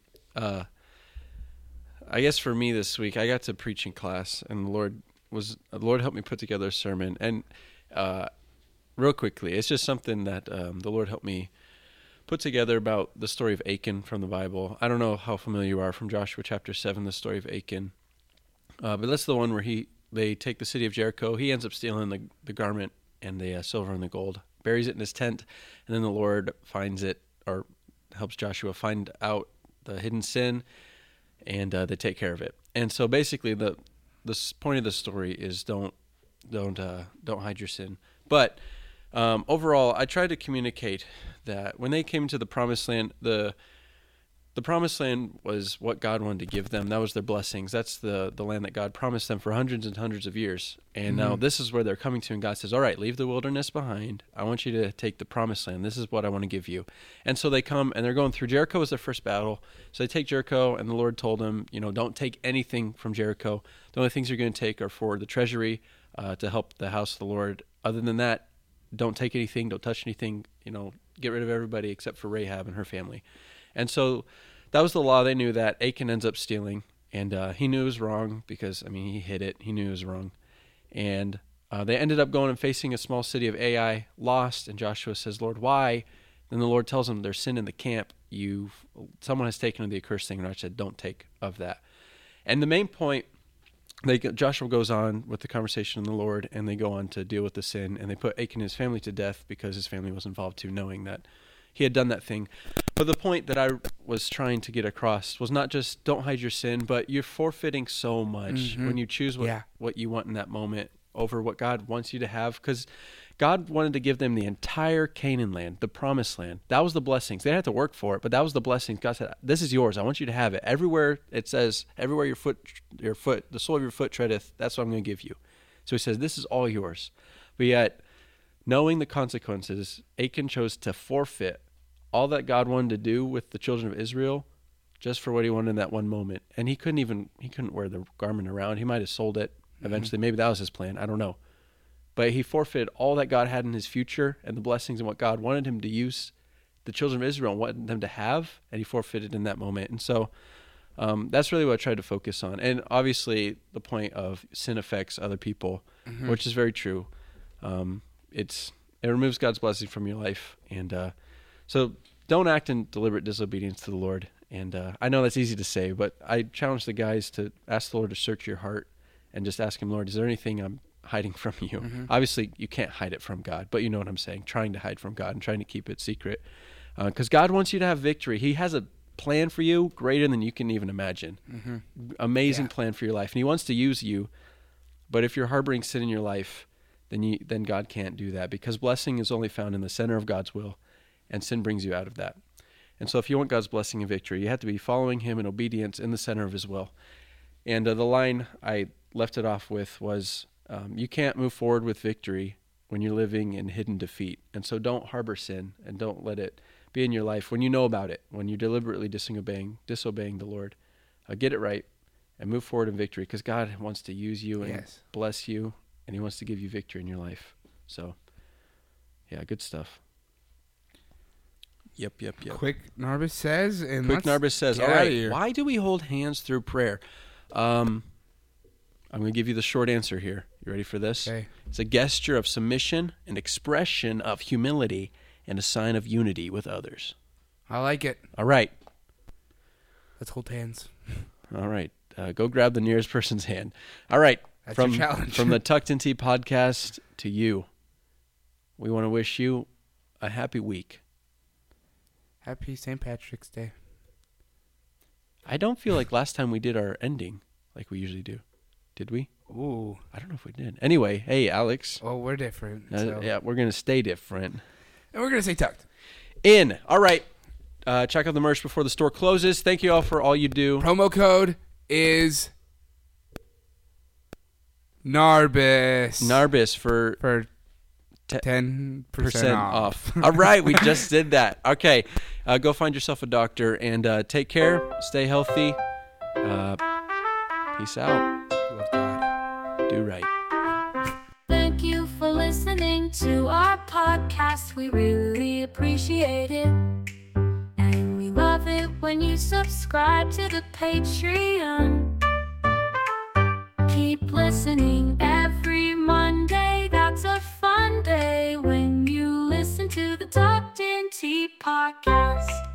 I guess for me this week, I got to preach in class, and the Lord helped me put together a sermon. And real quickly, it's just something that the Lord helped me put together about the story of Achan from the Bible. I don't know how familiar you are from Joshua chapter 7, the story of Achan. But that's the one where they take the city of Jericho. He ends up stealing the garment and the silver and the gold, buries it in his tent, and then the Lord finds it, or helps Joshua find out the hidden sin, and they take care of it. And so basically the point of the story is don't hide your sin. But overall, I tried to communicate that when they came to the Promised Land, the Promised Land was what God wanted to give them. That was their blessings. That's the land that God promised them for hundreds and hundreds of years. And now this is where they're coming to, and God says, all right, leave the wilderness behind. I want you to take the Promised Land. This is what I want to give you. And so they come, and they're going through Jericho as their first battle. So they take Jericho, and the Lord told them, don't take anything from Jericho. The only things you're going to take are for the treasury to help the house of the Lord. Other than that, don't take anything, don't touch anything, get rid of everybody except for Rahab and her family. And so that was the law. They knew that. Achan ends up stealing, and he knew it was wrong because, he hid it. He knew it was wrong. And they ended up going and facing a small city of Ai, lost, and Joshua says, Lord, why? Then the Lord tells them there's sin in the camp. Someone has taken the accursed thing, and I said, don't take of that. And the main point, Joshua goes on with the conversation in the Lord, and they go on to deal with the sin, and they put Achan and his family to death because his family was involved too, knowing that he had done that thing. But the point that I was trying to get across was not just don't hide your sin, but you're forfeiting so much when you choose what you want in that moment over what God wants you to have. Because God wanted to give them the entire Canaan land, the Promised Land. That was the blessings. They had to work for it, but that was the blessings. God said, this is yours. I want you to have it. Everywhere it says, everywhere your foot, the sole of your foot treadeth, that's what I'm going to give you. So he says, this is all yours. But yet, knowing the consequences, Achan chose to forfeit all that God wanted to do with the children of Israel just for what he wanted in that one moment. And he couldn't wear the garment around. He might have sold it eventually. Maybe that was his plan. I don't know. But he forfeited all that God had in his future and the blessings and what God wanted him to use the children of Israel and wanted them to have, and he forfeited in that moment. And so that's really what I tried to focus on. And obviously the point of sin affects other people, which is very true. It removes God's blessing from your life. And so don't act in deliberate disobedience to the Lord. And I know that's easy to say, but I challenge the guys to ask the Lord to search your heart and just ask him, Lord, is there anything hiding from you. Mhm. Obviously, you can't hide it from God, but you know what I'm saying. Trying to hide from God and trying to keep it secret. Because God wants you to have victory. He has a plan for you greater than you can even imagine. Amazing plan for your life. And he wants to use you. But if you're harboring sin in your life, then God can't do that, because blessing is only found in the center of God's will, and sin brings you out of that. And so if you want God's blessing and victory, you have to be following him in obedience in the center of his will. And the line I left it off with was, you can't move forward with victory when you're living in hidden defeat. And so don't harbor sin and don't let it be in your life when you know about it, when you're deliberately disobeying the Lord. Get it right and move forward in victory, because God wants to use you and bless you, and he wants to give you victory in your life. So, yeah, good stuff. Yep. Quick Narbus says, all right, why do we hold hands through prayer? I'm going to give you the short answer here. You ready for this? Okay. It's a gesture of submission, an expression of humility, and a sign of unity with others. I like it. All right. Let's hold hands. All right. Go grab the nearest person's hand. All right. That's your challenge. From the Tucked in Tea podcast to you, we want to wish you a happy week. Happy St. Patrick's Day. I don't feel like last time we did our ending like we usually do. Did we? Ooh. I don't know if we did. Anyway, hey, Alex. Well, we're different. Yeah, we're going to stay different. And we're going to say tucked. In. All right. Check out the merch before the store closes. Thank you all for all you do. Promo code is Narbus. Narbus for 10% off. All right, we just did that. Okay, go find yourself a doctor and take care. Stay healthy. Peace out. Love God. Do right. Thank you for listening to our podcast. We really appreciate it. And we love it when you subscribe to the Patreon. Keep listening every Monday. That's a fun day when you listen to the Tucked in Tea podcast.